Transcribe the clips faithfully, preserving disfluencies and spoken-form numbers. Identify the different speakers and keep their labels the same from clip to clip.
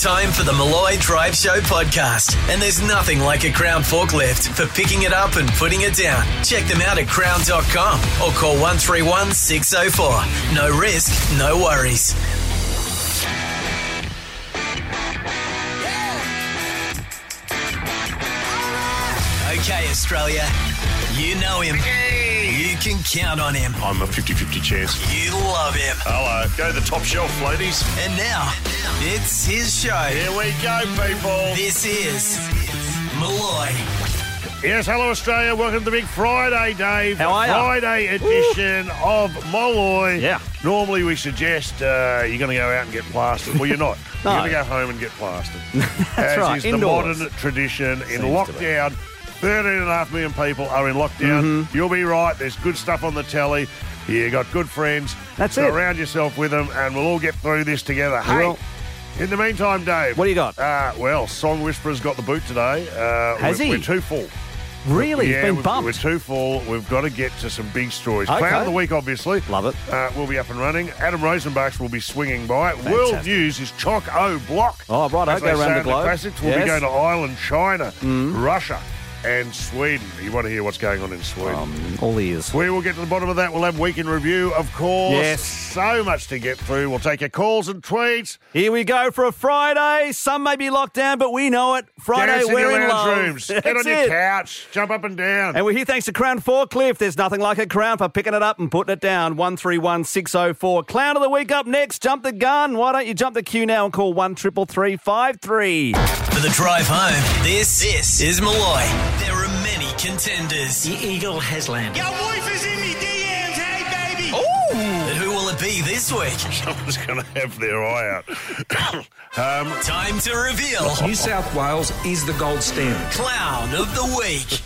Speaker 1: Time for the Malloy Drive Show podcast. And there's nothing like a Crown forklift for picking it up and putting it down. Check them out at crown dot com or call one three one, six oh four. No risk, no worries. Okay, Australia, you know him. You can count on him.
Speaker 2: I'm a fifty-fifty chance.
Speaker 1: You love him.
Speaker 2: Hello. Go to the top shelf, ladies.
Speaker 1: And now, it's his show.
Speaker 2: Here we go, people.
Speaker 1: This is Malloy.
Speaker 2: Yes, hello, Australia. Welcome to the big Friday, Dave.
Speaker 3: How are ya?
Speaker 2: Friday edition Ooh. of Malloy.
Speaker 3: Yeah.
Speaker 2: Normally we suggest uh, you're going to go out and get plastered. Well, you're not.
Speaker 3: No.
Speaker 2: You're going to go home and get plastered.
Speaker 3: That's
Speaker 2: As
Speaker 3: right.
Speaker 2: is
Speaker 3: Indoors.
Speaker 2: the modern tradition. In
Speaker 3: Seems
Speaker 2: lockdown, thirteen and a half million people are in lockdown.
Speaker 3: Mm-hmm.
Speaker 2: You'll be right. There's good stuff on the telly. You got good friends.
Speaker 3: That's it.
Speaker 2: Surround yourself with them, and we'll all get through this together. Hey,
Speaker 3: will.
Speaker 2: in the meantime, Dave.
Speaker 3: What do you got?
Speaker 2: Uh, well, Song Whisperer's got the boot today. Uh,
Speaker 3: Has
Speaker 2: we're,
Speaker 3: he?
Speaker 2: We're too full.
Speaker 3: Really?
Speaker 2: Yeah,
Speaker 3: He's been
Speaker 2: we've-
Speaker 3: bumped.
Speaker 2: we're too full. We've got to get to some big stories.
Speaker 3: Okay.
Speaker 2: Clown of the week, obviously.
Speaker 3: Love it.
Speaker 2: Uh, we'll be up and running. Adam Rosenbachs will be swinging by.
Speaker 3: Fantastic.
Speaker 2: World News is chock-o block.
Speaker 3: Oh, right,
Speaker 2: As
Speaker 3: okay,
Speaker 2: they
Speaker 3: around
Speaker 2: say
Speaker 3: the
Speaker 2: in
Speaker 3: globe.
Speaker 2: Classics. We'll
Speaker 3: Yes.
Speaker 2: be going to Ireland, China, Russia, and Sweden. You want to hear what's going on in Sweden?
Speaker 3: Um, all ears.
Speaker 2: We will get to the bottom of that. We'll have week in review, of course.
Speaker 3: Yes.
Speaker 2: So much to get through. We'll take your calls and tweets.
Speaker 3: Here we go for a Friday. Some may be locked down, but we know it. Friday,
Speaker 2: Dance in
Speaker 3: we're
Speaker 2: your
Speaker 3: in
Speaker 2: lounge
Speaker 3: love.
Speaker 2: rooms. Get
Speaker 3: That's
Speaker 2: on your
Speaker 3: it.
Speaker 2: couch. Jump up and down.
Speaker 3: And we're here thanks to Crown Forklift. There's nothing like a crown for picking it up and putting it down. one three one, six oh four. Clown of the week up next. Jump the gun. Why don't you jump the queue now and call one three three three five three.
Speaker 1: For the drive home, this, this is Malloy. There are many contenders.
Speaker 4: The Eagle has landed.
Speaker 5: Your wife is in me D Ms, hey baby.
Speaker 1: But who will it be this week?
Speaker 2: Someone's going to have their eye out. um,
Speaker 1: Time to reveal
Speaker 4: New South Wales is the gold standard.
Speaker 1: Clown of the Week.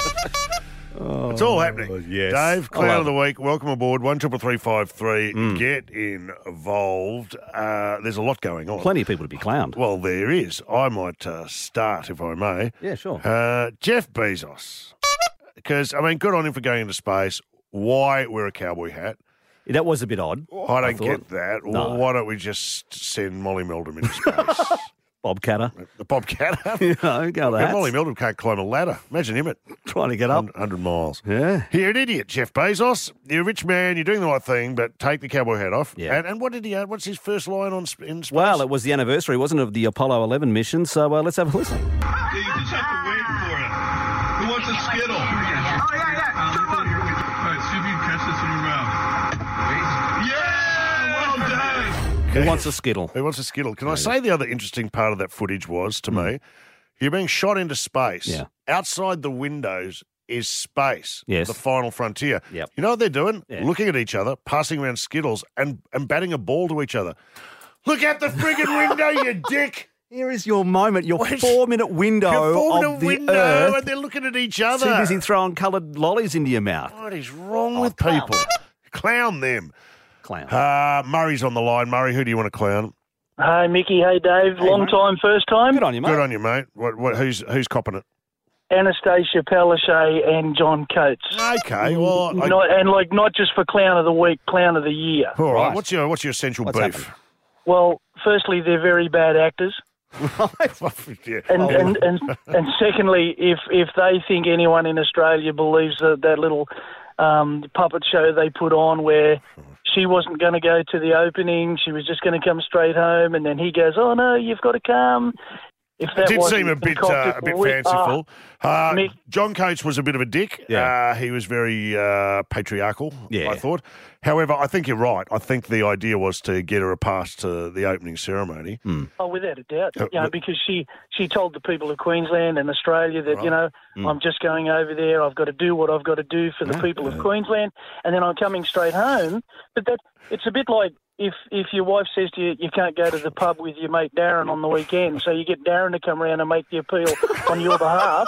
Speaker 2: it's all happening.
Speaker 3: Oh, yes.
Speaker 2: Dave,
Speaker 3: I
Speaker 2: Clown
Speaker 3: love
Speaker 2: of the Week, welcome aboard. one triple three five three. Get involved. Uh, there's a lot going on.
Speaker 3: Plenty of people to be clowned.
Speaker 2: Well, there is. I might uh, start, if I may.
Speaker 3: Yeah, sure.
Speaker 2: Uh, Jeff Bezos. Because, I mean, good on him for going into space. Why wear a cowboy hat?
Speaker 3: That was a bit odd.
Speaker 2: I don't
Speaker 3: thought.
Speaker 2: get that.
Speaker 3: No.
Speaker 2: Why don't we just send Molly Meldrum into space?
Speaker 3: Bob Catter.
Speaker 2: the Bobcat.
Speaker 3: You know, go
Speaker 2: Yeah,
Speaker 3: that.
Speaker 2: Molly Meldrum can't climb a ladder. Imagine him at
Speaker 3: Trying to get up.
Speaker 2: one hundred miles.
Speaker 3: Yeah.
Speaker 2: You're an idiot, Jeff Bezos. You're a rich man. You're doing the right thing, but take the cowboy hat off.
Speaker 3: Yeah.
Speaker 2: And, and what did he? Uh, what's his first line on sp- in space?
Speaker 3: Well, it was the anniversary, wasn't it, of the Apollo eleven mission? So uh, let's have a listen.
Speaker 6: Yeah, you just have to wait for it. Who wants a Skittle? Oh, yeah, yeah. All right, see if you can catch this in your mouth. Yeah, well done.
Speaker 3: Who wants a Skittle?
Speaker 2: Who wants a Skittle? Can I say the other interesting part of that footage was to me, you're being shot into space.
Speaker 3: Yeah.
Speaker 2: Outside the windows is space.
Speaker 3: Yes.
Speaker 2: The final frontier.
Speaker 3: Yep.
Speaker 2: You know what they're doing?
Speaker 3: Yeah.
Speaker 2: Looking at each other, passing around Skittles, and, and batting a ball to each other. Look out the friggin' window, you dick!
Speaker 3: Here is your moment, your
Speaker 2: Where's-
Speaker 3: four-minute window
Speaker 2: You're forming
Speaker 3: of
Speaker 2: a
Speaker 3: the
Speaker 2: window,
Speaker 3: Earth.
Speaker 2: and they're looking at each other.
Speaker 3: Too busy throwing coloured lollies into your mouth.
Speaker 2: What is wrong
Speaker 3: Oh,
Speaker 2: with
Speaker 3: clown.
Speaker 2: people? Clown them.
Speaker 3: Clown.
Speaker 2: Uh, Murray's on the line. Murray, who do you want to clown?
Speaker 7: Hey, Mickey. Hey, Dave.
Speaker 3: Hey,
Speaker 7: Long
Speaker 3: mate.
Speaker 7: time, first time.
Speaker 3: Good on you, mate.
Speaker 2: Good on you, mate. What, what, who's who's copping it?
Speaker 7: Anastasia Palaszczuk and John Coates.
Speaker 2: Okay, well, I,
Speaker 7: Not, and like not just for Clown of the Week, Clown of the Year.
Speaker 2: all right.
Speaker 3: Right.
Speaker 2: What's your what's your essential
Speaker 3: What's
Speaker 2: beef?
Speaker 3: happened?
Speaker 7: Well, firstly, they're very bad actors,
Speaker 2: yeah.
Speaker 7: and
Speaker 2: Oh,
Speaker 7: and, and and secondly, if if they think anyone in Australia believes that that little um, puppet show they put on where she wasn't going to go to the opening, she was just going to come straight home, and then he goes, "Oh no, you've got to come." If
Speaker 2: It
Speaker 7: that
Speaker 2: did
Speaker 7: wasn't
Speaker 2: seem a bit uh, a
Speaker 7: concocted
Speaker 2: bit
Speaker 7: for we-
Speaker 2: fanciful. Uh,
Speaker 7: Mick-
Speaker 2: John Coates was a bit of a dick.
Speaker 3: Yeah.
Speaker 2: Uh, he was very uh, patriarchal,
Speaker 3: Yeah.
Speaker 2: I thought. However, I think you're right. I think the idea was to get her a pass to the opening ceremony.
Speaker 7: Oh, without a doubt.
Speaker 2: Uh,
Speaker 7: You know,
Speaker 2: but-
Speaker 7: because she, she told the people of Queensland and Australia that, you know,
Speaker 2: Mm.
Speaker 7: I'm just going over there. I've got to do what I've got to do for the people of Queensland, and then I'm coming straight home. But that it's a bit like if if your wife says to you, you can't go to the pub with your mate Darren on the weekend, so you get Darren to come around and make the appeal on your behalf.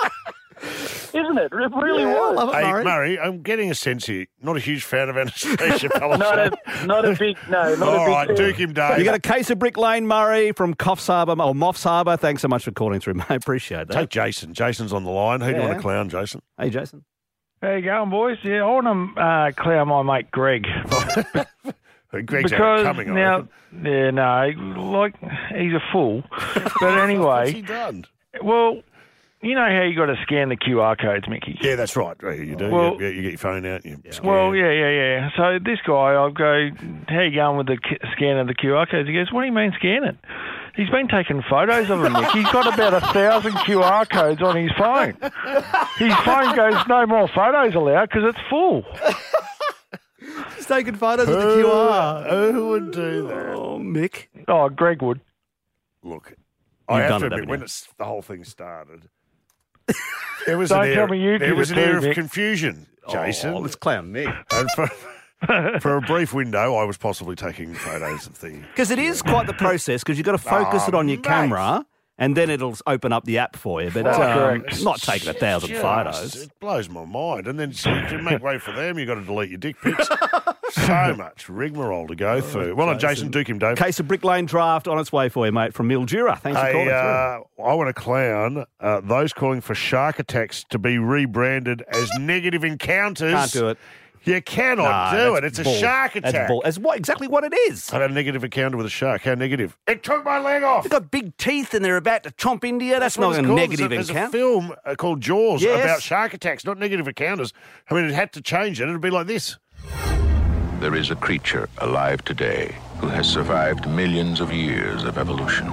Speaker 7: Isn't it? It really was.
Speaker 2: Hey, Murray, I'm getting a sense here. Not a huge fan of Anastasia Palaszczuk.
Speaker 7: Not a, not a big, no, not
Speaker 2: All
Speaker 7: a big
Speaker 2: right,
Speaker 7: fan.
Speaker 2: Duke him, Dave.
Speaker 3: You got a case of Brick Lane, Murray, from Coffs Harbour, or Moffs Harbour. Thanks so much for calling through, mate. Appreciate that.
Speaker 2: Take Jason. Jason's on the line. Who do you
Speaker 3: Yeah.
Speaker 2: want to clown, Jason?
Speaker 3: Hey, Jason.
Speaker 8: How you going, boys? Yeah, I want to uh, clown my mate Greg.
Speaker 2: Greg's
Speaker 8: because
Speaker 2: coming,
Speaker 8: now, yeah, no, like he's a fool. But anyway,
Speaker 2: what's he done?
Speaker 8: Well, you know how you got to scan the Q R codes, Mickey?
Speaker 2: Yeah, that's right. You do.
Speaker 8: Well,
Speaker 2: you, you get your phone out. You scan.
Speaker 8: Well, yeah, yeah, yeah. So this guy, I'll go, how you going with the scan of the Q R codes? He goes, what do you mean scan it? He's been taking photos of them, Mick. He's got about a thousand Q R codes on his phone. His phone goes, no more photos allowed because it's full.
Speaker 3: He's taking photos of the Q R.
Speaker 2: Who would do that?
Speaker 3: Oh, Mick.
Speaker 8: Oh, Greg would.
Speaker 2: Look, I
Speaker 3: You've
Speaker 2: have
Speaker 3: done
Speaker 2: to
Speaker 3: it,
Speaker 2: admit,
Speaker 3: haven't
Speaker 2: when
Speaker 3: you?
Speaker 2: it's, the whole thing started, there was
Speaker 8: Don't
Speaker 2: an
Speaker 8: tell
Speaker 2: air,
Speaker 8: me you
Speaker 2: there
Speaker 8: did
Speaker 2: was
Speaker 8: it
Speaker 2: an air
Speaker 8: too,
Speaker 2: of
Speaker 8: Mick.
Speaker 2: confusion, Jason.
Speaker 3: Oh, let's clown Mick.
Speaker 2: And for, for a brief window, I was possibly taking photos of the...
Speaker 3: Because it is quite the process, because you've got to focus
Speaker 2: Oh,
Speaker 3: it on your
Speaker 2: mate.
Speaker 3: camera, and then it'll open up the app for you. But
Speaker 8: That's
Speaker 3: um,
Speaker 8: correct.
Speaker 3: not taking a thousand
Speaker 2: Just-
Speaker 3: photos.
Speaker 2: It blows my mind. And then so to make way for them, you've got to delete your dick pics. So much rigmarole to go through. Well done, Jason. Duke him, Dave.
Speaker 3: Case of Brick Lane draft on its way for you, mate, from Mildura. Thanks for
Speaker 2: Hey,
Speaker 3: calling
Speaker 2: uh, I want to clown uh, those calling for Shark Attacks to be rebranded as Negative Encounters.
Speaker 3: Can't do it.
Speaker 2: You cannot
Speaker 3: Nah,
Speaker 2: do
Speaker 3: that's
Speaker 2: it. It's
Speaker 3: bull.
Speaker 2: a shark
Speaker 3: That's
Speaker 2: attack.
Speaker 3: bull. That's what, exactly what it is.
Speaker 2: I had a negative encounter with a shark. How negative? It took my leg off.
Speaker 3: They've got big teeth and they're about to chomp into you. That's,
Speaker 2: what
Speaker 3: not
Speaker 2: it's
Speaker 3: a
Speaker 2: called.
Speaker 3: negative
Speaker 2: there's a,
Speaker 3: encounter.
Speaker 2: There's a film uh, called Jaws
Speaker 3: Yes.
Speaker 2: about shark attacks, not negative encounters. I mean, it had to change it. It'd be like this.
Speaker 9: There is a creature alive today who has survived millions of years of evolution.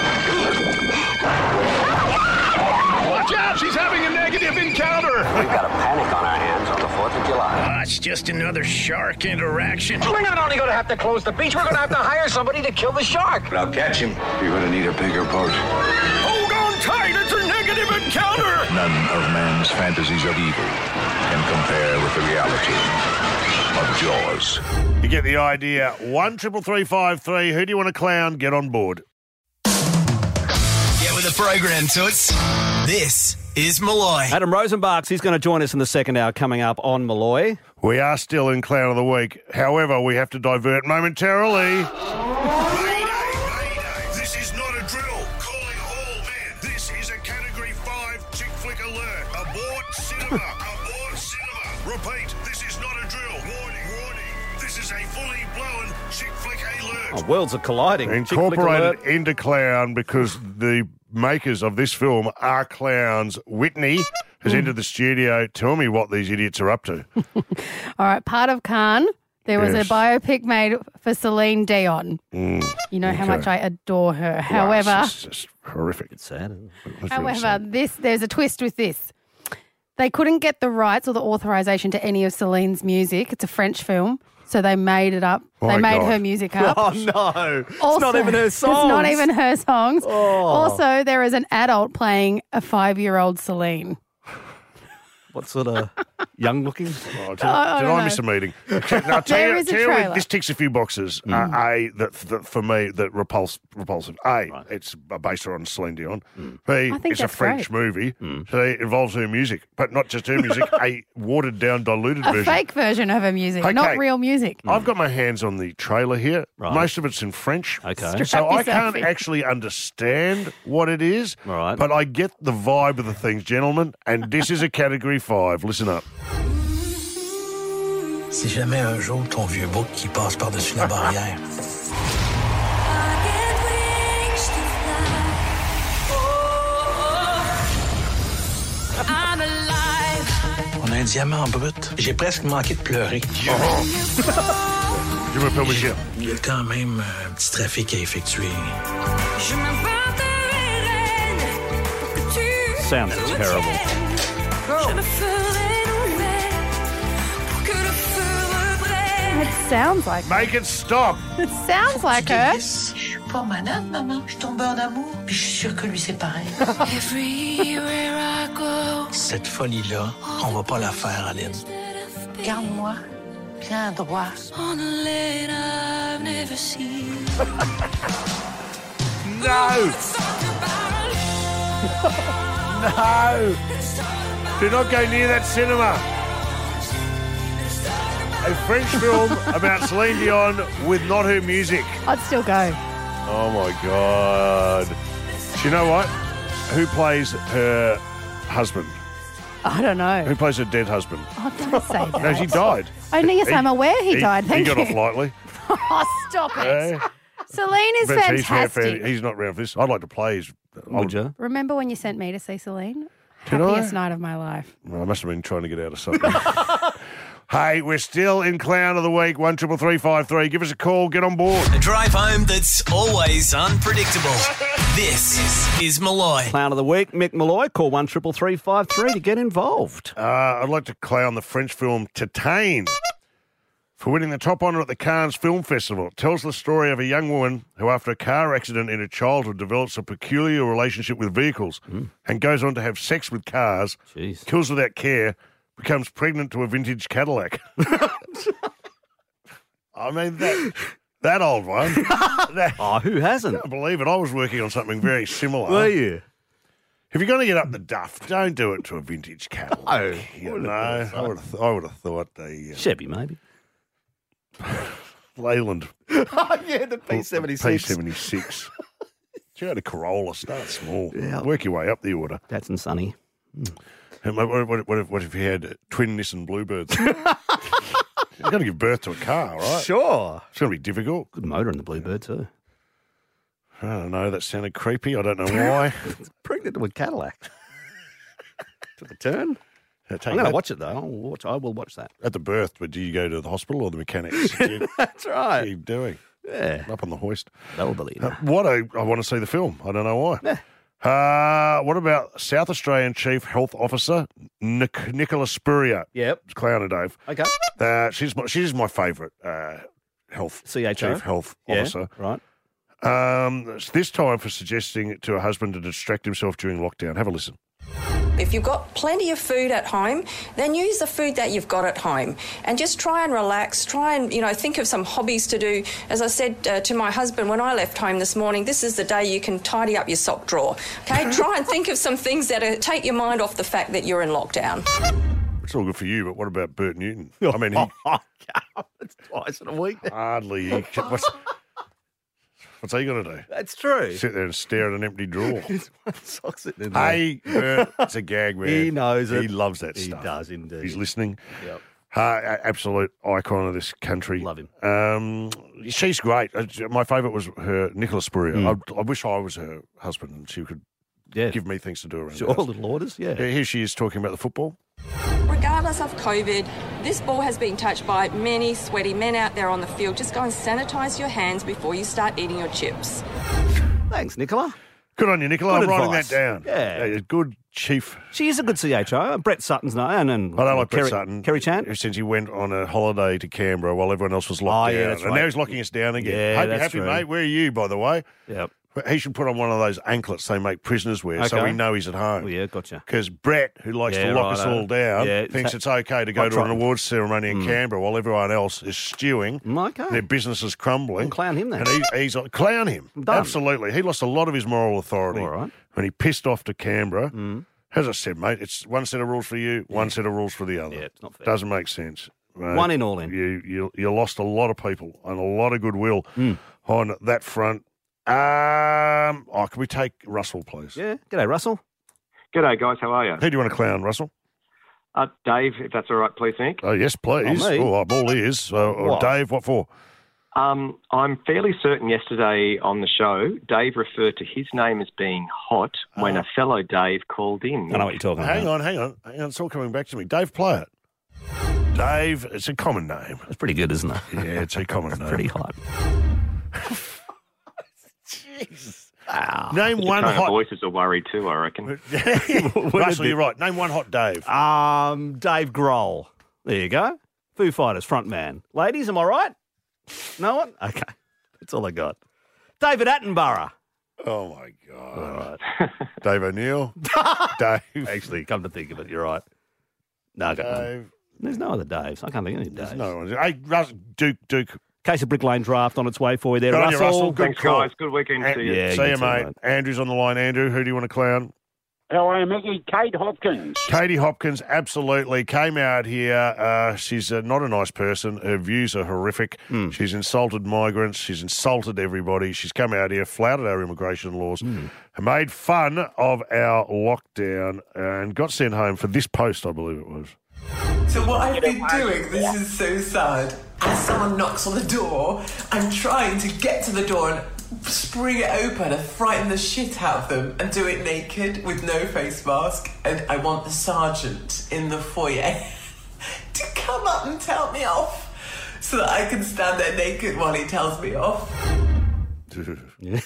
Speaker 6: Watch out! She's having a negative encounter!
Speaker 10: We've got a panic on our hands on the fourth of July.
Speaker 5: Ah, it's just another shark interaction.
Speaker 10: We're not only going to have to close the beach, we're going to have to hire somebody to kill the shark.
Speaker 9: I'll catch him. You're going to need a bigger boat.
Speaker 5: Hold on tight, it's a negative encounter!
Speaker 9: None of man's fantasies of evil can compare with the reality of Jaws.
Speaker 2: You get the idea. One triple three five three. Who do you want to clown? Get on board.
Speaker 1: Get with the program, Toots. This is Malloy.
Speaker 3: Adam Rosenbach's, he's going to join us in the second hour coming up on Malloy.
Speaker 2: We are still in Clown of the Week. However, we have to divert momentarily.
Speaker 6: Mayday! Mayday! This is not a drill. Calling all men. This is a Category five chick flick alert. Abort cinema. Abort cinema. Repeat, this is not a drill. Warning, warning. This is a fully blown chick flick alert.
Speaker 3: Oh, worlds are colliding. Chick flick
Speaker 2: Incorporated
Speaker 3: alert.
Speaker 2: into Clown because the makers of this film are clowns. Whitney has entered the studio. Tell me what these idiots are up to.
Speaker 11: All right, part of Cannes, there was
Speaker 2: Yes.
Speaker 11: a biopic made for Celine Dion.
Speaker 2: Mm,
Speaker 11: You know how
Speaker 2: okay.
Speaker 11: much I adore her.
Speaker 2: Wow,
Speaker 11: However,
Speaker 2: it's just, just horrific.
Speaker 3: It's sad, isn't it?
Speaker 2: That's really
Speaker 11: however,
Speaker 2: sad.
Speaker 11: this there's a twist with this. They couldn't get the rights or the authorization to any of Celine's music. It's a French film, so they made it up.
Speaker 2: My
Speaker 11: they made
Speaker 2: God.
Speaker 11: her music up.
Speaker 3: Oh, no. it's
Speaker 11: Also-
Speaker 3: not even her songs.
Speaker 11: It's not even her songs.
Speaker 3: Oh.
Speaker 11: Also, there is an adult playing a five-year-old Celine.
Speaker 3: What sort of young looking?
Speaker 2: Oh, did,
Speaker 11: I
Speaker 2: did
Speaker 11: don't
Speaker 2: I
Speaker 11: know.
Speaker 2: miss a meeting? Now, tell
Speaker 11: There
Speaker 2: you,
Speaker 11: is a
Speaker 2: tell you what,
Speaker 11: trailer.
Speaker 2: this ticks a few boxes. Uh, a, that, that for me, that repulse, repulsive. A, it's based on Celine Dion. B,
Speaker 11: I think
Speaker 2: it's a
Speaker 11: that's
Speaker 2: French
Speaker 11: great.
Speaker 2: movie. So it involves her music, but not just her music, a watered down, diluted
Speaker 11: A
Speaker 2: version.
Speaker 11: fake version of her music,
Speaker 2: Okay.
Speaker 11: not real music.
Speaker 2: I've got my hands on the trailer here.
Speaker 3: Right.
Speaker 2: Most of it's in French.
Speaker 3: Okay.
Speaker 11: Strap
Speaker 2: So I
Speaker 11: yourself
Speaker 2: can't
Speaker 11: in.
Speaker 2: actually understand what it is,
Speaker 3: All right.
Speaker 2: but I get the vibe of the things, gentlemen, and this is a Category five. Listen up.
Speaker 5: Si jamais un jour ton vieux bouc qui passe par-dessus la barrière. On a un diamant brut. J'ai presque manqué de pleurer.
Speaker 2: Je m'appelle Michel.
Speaker 5: Il y a quand même un petit trafic à effectuer.
Speaker 3: Sounds terrible.
Speaker 11: It sounds like
Speaker 2: Make it stop.
Speaker 11: it sounds like her.
Speaker 12: Je suis pas malade, maman. Je tombe en amour. Puis je suis sûre que lui, c'est pareil.
Speaker 5: Cette folie-là, on va pas la faire, Aline.
Speaker 12: Garde-moi bien droit.
Speaker 2: No. No. Do not go near that cinema. A French film about Celine Dion with not her music.
Speaker 11: I'd still go.
Speaker 2: Oh, my God. Do you know what? Who plays her husband?
Speaker 11: I don't know.
Speaker 2: Who plays her dead husband?
Speaker 11: Oh, don't say that.
Speaker 2: No, she died.
Speaker 11: Oh, yes, I'm aware he, died. Thank
Speaker 2: he got
Speaker 11: you.
Speaker 2: off lightly.
Speaker 11: Oh, stop it.
Speaker 2: Eh?
Speaker 11: Celine is
Speaker 2: Bet he's fair,
Speaker 11: fantastic.
Speaker 2: fair. He's not round for this. I'd like to play his.
Speaker 3: Would you?
Speaker 11: Remember when you sent me to see Celine?
Speaker 2: Did I?
Speaker 11: Happiest night of my life.
Speaker 2: Well, I must have been trying to get out of something. Hey, we're still in Clown of the Week, one triple three five three. Give us a call, get on board.
Speaker 1: A drive home that's always unpredictable. This is Malloy.
Speaker 3: Clown of the Week, Mick Malloy. Call one triple three five three to get involved.
Speaker 2: Uh, I'd like to clown the French film Titane for winning the top honour at the Cannes Film Festival. It tells the story of a young woman who, after a car accident in her childhood, develops a peculiar relationship with vehicles
Speaker 3: Mm.
Speaker 2: and goes on to have sex with cars,
Speaker 3: Jeez.
Speaker 2: kills without care, becomes pregnant to a vintage Cadillac. I mean, that that old one. That,
Speaker 3: Oh, who hasn't?
Speaker 2: I can't believe it. I was working on something very similar.
Speaker 3: Were you?
Speaker 2: If you're going to get up the duff, don't do it to a vintage Cadillac.
Speaker 3: No.
Speaker 2: You know, I would have, I would have thought the uh,
Speaker 3: Chevy, maybe.
Speaker 2: Leyland
Speaker 3: Oh, yeah, the P
Speaker 2: P
Speaker 3: seventy-six.
Speaker 2: seventy-six. You had a Corolla, start small.
Speaker 3: Yeah.
Speaker 2: Work your way up the order.
Speaker 3: That's and Sunny.
Speaker 2: And What, what, what, if, what if you had twin Nissan Bluebirds? You've got to give birth to a car, right?
Speaker 3: Sure.
Speaker 2: It's going to be difficult.
Speaker 3: Good motor in the Bluebird, too.
Speaker 2: I don't know. That sounded creepy. I don't know why.
Speaker 3: Pregnant to a Cadillac. Took a turn.
Speaker 2: Yeah, take
Speaker 3: I'm going
Speaker 2: that.
Speaker 3: to watch it, though. I'll watch, I will watch that.
Speaker 2: At the birth, but do you go to the hospital or the mechanics? Do you-
Speaker 3: That's
Speaker 2: what are
Speaker 3: right.
Speaker 2: you doing?
Speaker 3: Yeah.
Speaker 2: Up on the hoist.
Speaker 3: They'll believe
Speaker 2: Uh,
Speaker 3: it.
Speaker 2: what a, I want to see the film. I don't know why. Uh, what about South Australian Chief Health Officer Nic- Nicola Spurrier?
Speaker 3: Yep.
Speaker 2: Clowner Dave.
Speaker 3: Okay.
Speaker 2: Uh, she's my, she's my favourite uh, health
Speaker 3: C H O?
Speaker 2: Chief Health
Speaker 3: Yeah,
Speaker 2: Officer.
Speaker 3: right.
Speaker 2: Um, this time for suggesting to her husband to distract himself during lockdown. Have a listen.
Speaker 13: If you've got plenty of food at home, then use the food that you've got at home and just try and relax. Try and, you know, think of some hobbies to do. As I said uh, to my husband when I left home this morning, this is the day you can tidy up your sock drawer. Okay, try and think of some things that are, take your mind off the fact that you're in lockdown.
Speaker 2: It's all good for you, but what about Bert Newton? I mean, he
Speaker 3: It's twice in a week.
Speaker 2: hardly. He, what's, what's he going to do?
Speaker 3: That's true.
Speaker 2: Sit there and stare at an empty drawer.
Speaker 3: It's one sock sitting in there.
Speaker 2: Hey, Bert, it's a gag, man.
Speaker 3: He knows it.
Speaker 2: He loves that
Speaker 3: He
Speaker 2: stuff.
Speaker 3: does indeed.
Speaker 2: He's listening.
Speaker 3: Yep.
Speaker 2: Uh, a- absolute icon of this country.
Speaker 3: Love him.
Speaker 2: Um, she's great. Uh, My favourite was her Nicola Spurrier.
Speaker 3: Mm.
Speaker 2: I, I wish I was her husband and she could
Speaker 3: Yeah.
Speaker 2: give me things to do around
Speaker 3: Sure,
Speaker 2: the house.
Speaker 3: little orders, yeah.
Speaker 2: Yeah, here she is talking about the football.
Speaker 13: Regardless of COVID, this ball has been touched by many sweaty men out there on the field. Just go and sanitise your hands before you start eating your chips.
Speaker 3: Thanks, Nicola.
Speaker 2: Good on you, Nicola.
Speaker 3: Good
Speaker 2: I'm writing
Speaker 3: advice.
Speaker 2: that down.
Speaker 3: Yeah.
Speaker 2: Good chief.
Speaker 3: She is a good C H O. Brett Sutton's no, and, and
Speaker 2: I don't like
Speaker 3: Kerry,
Speaker 2: Brett Sutton.
Speaker 3: Kerry Chan.
Speaker 2: Since he went on a holiday to Canberra while everyone else was locked
Speaker 3: Oh, yeah,
Speaker 2: down.
Speaker 3: that's
Speaker 2: And
Speaker 3: right.
Speaker 2: now he's locking us down again.
Speaker 3: Yeah,
Speaker 2: Hope you're
Speaker 3: that's
Speaker 2: happy,
Speaker 3: true.
Speaker 2: mate. Where are you, by the way?
Speaker 3: Yep.
Speaker 2: He should put on one of those anklets they make prisoners wear so
Speaker 3: Okay.
Speaker 2: we know he's at home.
Speaker 3: Oh, yeah, gotcha.
Speaker 2: Because Brett, who likes
Speaker 3: Yeah,
Speaker 2: to lock us
Speaker 3: righto.
Speaker 2: all down,
Speaker 3: Yeah,
Speaker 2: thinks
Speaker 3: ta-
Speaker 2: it's okay to go
Speaker 3: hot
Speaker 2: to an
Speaker 3: trotting.
Speaker 2: awards ceremony in
Speaker 3: Mm.
Speaker 2: Canberra while everyone else is stewing.
Speaker 3: Okay.
Speaker 2: Their business is crumbling.
Speaker 3: Well, clown him then.
Speaker 2: And he, he's clown him.
Speaker 3: Done.
Speaker 2: Absolutely. He lost a lot of his moral authority
Speaker 3: All right.
Speaker 2: when he pissed off to Canberra.
Speaker 3: Mm.
Speaker 2: As I said, mate, it's one set of rules for you, one set of rules for the other.
Speaker 3: Yeah, it's not fair.
Speaker 2: Doesn't make sense. Mate.
Speaker 3: One in, all in.
Speaker 2: You, you you lost a lot of people and a lot of goodwill
Speaker 3: Mm.
Speaker 2: on that front. Um, oh, can we take Russell, please?
Speaker 3: Yeah. G'day, Russell.
Speaker 14: G'day, guys. How are you?
Speaker 2: Who do you want to clown, Russell?
Speaker 14: Uh, Dave, if that's all right, please, Nick.
Speaker 2: Oh, yes, please.
Speaker 3: Oh, me?
Speaker 2: Oh, I'm all ears. Uh, or
Speaker 14: What?
Speaker 2: Dave, what for?
Speaker 14: Um, I'm fairly certain yesterday on the show, Dave referred to his name as being hot when a fellow Dave called in.
Speaker 3: I know what you're talking
Speaker 2: Hang
Speaker 3: about.
Speaker 2: on, hang on. Hang on. It's all coming back to me. Dave, play it. Dave, it's a common name.
Speaker 3: That's pretty good, isn't it?
Speaker 2: Yeah, it's a common name.
Speaker 3: Pretty hot.
Speaker 2: Jesus.
Speaker 3: Wow.
Speaker 2: Name
Speaker 14: The
Speaker 2: one
Speaker 14: tone of
Speaker 2: hot...
Speaker 14: voice is a worry too, I reckon.
Speaker 2: Russell, you're right. Name one hot Dave.
Speaker 3: Um, Dave Grohl. There you go. Foo Fighters front man. Ladies, am I right? No one? Okay. That's all I got. David Attenborough.
Speaker 2: Oh, my God.
Speaker 3: All right.
Speaker 2: Dave O'Neill. Dave.
Speaker 3: Actually, come to think of it, you're right. No, I got none.
Speaker 2: Dave.
Speaker 3: There's no other Daves. I can't think of any
Speaker 2: There's
Speaker 3: Daves.
Speaker 2: no one. Hey, Russ, Duke, Duke.
Speaker 3: Case of Brick Lane draft on its way for you there,
Speaker 2: Good on
Speaker 3: Russell.
Speaker 2: you, Russell. Good
Speaker 14: Thanks,
Speaker 2: call.
Speaker 14: guys. Good weekend
Speaker 2: An-
Speaker 14: to you.
Speaker 3: Yeah,
Speaker 2: See
Speaker 3: you
Speaker 2: you,
Speaker 3: too,
Speaker 2: mate.
Speaker 3: mate.
Speaker 2: Andrew's on the line. Andrew, who do you want to clown?
Speaker 15: How are you, Mickey? Kate Hopkins.
Speaker 2: Katie Hopkins, absolutely. Came out here. Uh, she's uh, not a nice person. Her views are horrific.
Speaker 3: Mm.
Speaker 2: She's insulted migrants. She's insulted everybody. She's come out here, flouted our immigration laws,
Speaker 3: Mm.
Speaker 2: and made fun of our lockdown and got sent home for this post, I believe it was.
Speaker 16: So what I've been doing, this is so sad. As someone knocks on the door, I'm trying to get to the door and spring it open and frighten the shit out of them and do it naked with no face mask. And I want the sergeant in the foyer to come up and tell me off so that I can stand there naked while he tells me off.
Speaker 3: Yeah,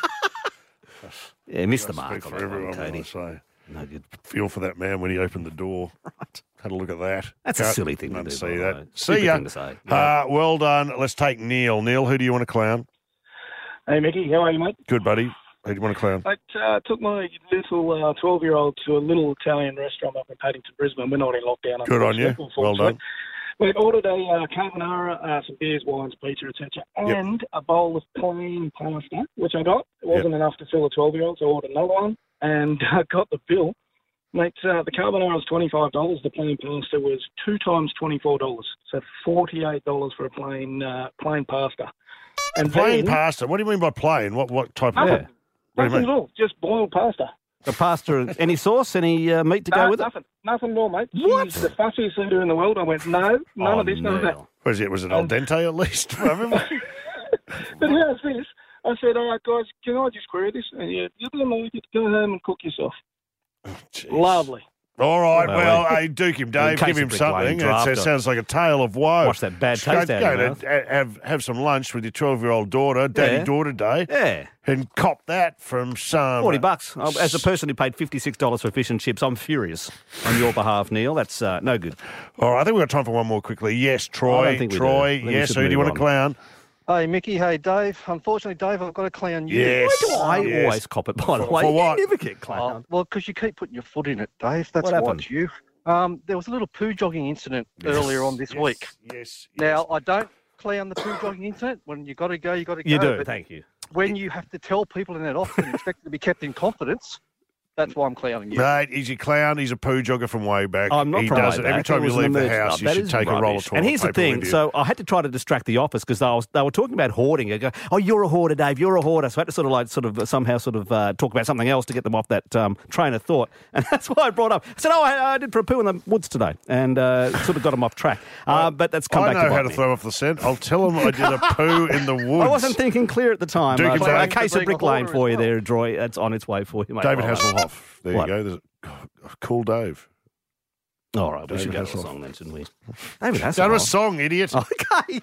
Speaker 3: yeah missed the
Speaker 2: Speak
Speaker 3: mark
Speaker 2: for
Speaker 3: on that
Speaker 2: everyone,
Speaker 3: one, Cody.
Speaker 2: I say.
Speaker 3: No good.
Speaker 2: Feel for that man when he opened the door.
Speaker 3: Right.
Speaker 2: Had a look at that.
Speaker 3: That's
Speaker 2: Can't
Speaker 3: a silly thing to do.
Speaker 2: See
Speaker 3: by the
Speaker 2: that.
Speaker 3: way.
Speaker 2: See
Speaker 3: Stupid
Speaker 2: ya.
Speaker 3: thing to say.
Speaker 2: Uh, well done. Let's take Neil. Neil, who do you want to clown?
Speaker 17: Hey, Mickey, how are you, mate?
Speaker 2: Good, buddy. Who do you want to clown?
Speaker 17: I uh, took my little uh, twelve-year-old to a little Italian restaurant up in Paddington, Brisbane. We're not in lockdown.
Speaker 2: Good on you. Well done.
Speaker 17: We ordered a uh, carbonara, uh, some beers, wines, pizza, et cetera, and yep. a bowl of plain pasta, which I got. It wasn't yep. enough to fill a twelve-year-old, so I ordered another one, and I uh, got the bill. Mate, uh, the carbonara was twenty-five dollars. The plain pasta was two times twenty-four dollars, so forty-eight dollars for a plain uh, plain pasta. And
Speaker 2: plain
Speaker 17: then,
Speaker 2: pasta? What do you mean by plain? What what type
Speaker 17: nothing,
Speaker 2: of... Yeah. What
Speaker 17: nothing at all, just boiled pasta.
Speaker 3: The pasta, any sauce, any uh, meat to
Speaker 17: no,
Speaker 3: go with
Speaker 17: nothing,
Speaker 3: it?
Speaker 17: Nothing more, mate.
Speaker 3: What?
Speaker 17: She's the fussiest leader in the world. I went, no, none
Speaker 3: oh,
Speaker 17: of this, none of that.
Speaker 2: Was it, was it al dente at least?
Speaker 17: But how's this? I said, all right, guys, can I just query this? And yeah, you don't like it, go home and cook yourself.
Speaker 2: Oh,
Speaker 17: lovely.
Speaker 2: All right,
Speaker 3: well,
Speaker 2: well,
Speaker 3: well
Speaker 2: hey, duke him, Dave. Give him
Speaker 3: Brick
Speaker 2: something.
Speaker 3: Lane
Speaker 2: It sounds like a tale of woe.
Speaker 3: Wash that bad
Speaker 2: Just
Speaker 3: taste
Speaker 2: go,
Speaker 3: out
Speaker 2: go
Speaker 3: of your
Speaker 2: to
Speaker 3: mouth.
Speaker 2: have, have some lunch with your twelve-year-old daughter, Daddy-Daughter Day,
Speaker 3: Yeah.
Speaker 2: and cop that from some...
Speaker 3: Forty bucks. Oh, As a person who paid fifty-six dollars for fish and chips, I'm furious on your behalf, Neil. That's uh, no good.
Speaker 2: All right, I think we've got time for one more quickly. Yes, Troy.
Speaker 3: I don't think we
Speaker 2: Troy,
Speaker 3: do.
Speaker 2: yes. Who do you want to clown?
Speaker 18: Hey, Mickey. Hey, Dave. Unfortunately, Dave, I've got to clown you.
Speaker 2: Yes.
Speaker 3: Why do I
Speaker 2: yes.
Speaker 3: always cop it, by the
Speaker 2: For-
Speaker 3: way?
Speaker 2: for
Speaker 3: You
Speaker 2: what?
Speaker 3: never get clowned.
Speaker 18: Oh, well, because you keep putting your foot in it, Dave. That's
Speaker 3: What
Speaker 18: why
Speaker 3: happened?
Speaker 18: it's you. Um, there was a little poo jogging incident
Speaker 2: Yes,
Speaker 18: earlier on this
Speaker 2: yes,
Speaker 18: week.
Speaker 2: Yes.
Speaker 18: Now, I don't clown the poo jogging incident. When you got to go, you got to go.
Speaker 3: You do,
Speaker 18: But
Speaker 3: thank you.
Speaker 18: when you have to tell people in that office and expect them to be kept in confidence, that's why I'm clowning you.
Speaker 2: Mate, he's a clown. He's a poo jogger from way back.
Speaker 3: I'm not
Speaker 2: he
Speaker 3: from
Speaker 2: does
Speaker 3: way
Speaker 2: it. Every
Speaker 3: back.
Speaker 2: time
Speaker 3: It
Speaker 2: you
Speaker 3: was an
Speaker 2: leave the
Speaker 3: emergency.
Speaker 2: house, you
Speaker 3: That
Speaker 2: should
Speaker 3: is
Speaker 2: take a roll of
Speaker 3: rubbish.
Speaker 2: toilet
Speaker 3: And here's the
Speaker 2: paper
Speaker 3: thing.
Speaker 2: with you.
Speaker 3: So I had to try to distract the office because they, was- they were talking about hoarding. I go, oh, you're a hoarder, Dave. You're a hoarder. So I had to sort of like sort of somehow sort of uh, talk about something else to get them off that um, train of thought. And that's why I brought up. I said, oh, I, I did for a poo in the woods today, and uh, sort of got them off track. Uh, but that's come
Speaker 2: I
Speaker 3: back
Speaker 2: know
Speaker 3: to
Speaker 2: how
Speaker 3: bite
Speaker 2: to
Speaker 3: me.
Speaker 2: throw off the scent. I'll tell him I did a poo in the woods.
Speaker 3: I wasn't thinking clear at the time.
Speaker 2: Duke
Speaker 3: Uh,
Speaker 2: and
Speaker 3: so a
Speaker 2: Dave.
Speaker 3: case of
Speaker 18: Being a
Speaker 3: Brick Lane
Speaker 18: hoarder
Speaker 3: for
Speaker 18: as
Speaker 3: you
Speaker 18: well.
Speaker 3: there, Droy. That's on its way for you, mate.
Speaker 2: David
Speaker 3: Well done.
Speaker 2: Hasselhoff. There
Speaker 3: What?
Speaker 2: you go. There's a, cool Dave.
Speaker 3: All right, we
Speaker 2: David
Speaker 3: should go to a
Speaker 2: Hasselhoff.
Speaker 3: song then, shouldn't we? David
Speaker 2: Go to a
Speaker 3: Hasselhoff.
Speaker 2: song, idiot.
Speaker 3: Okay.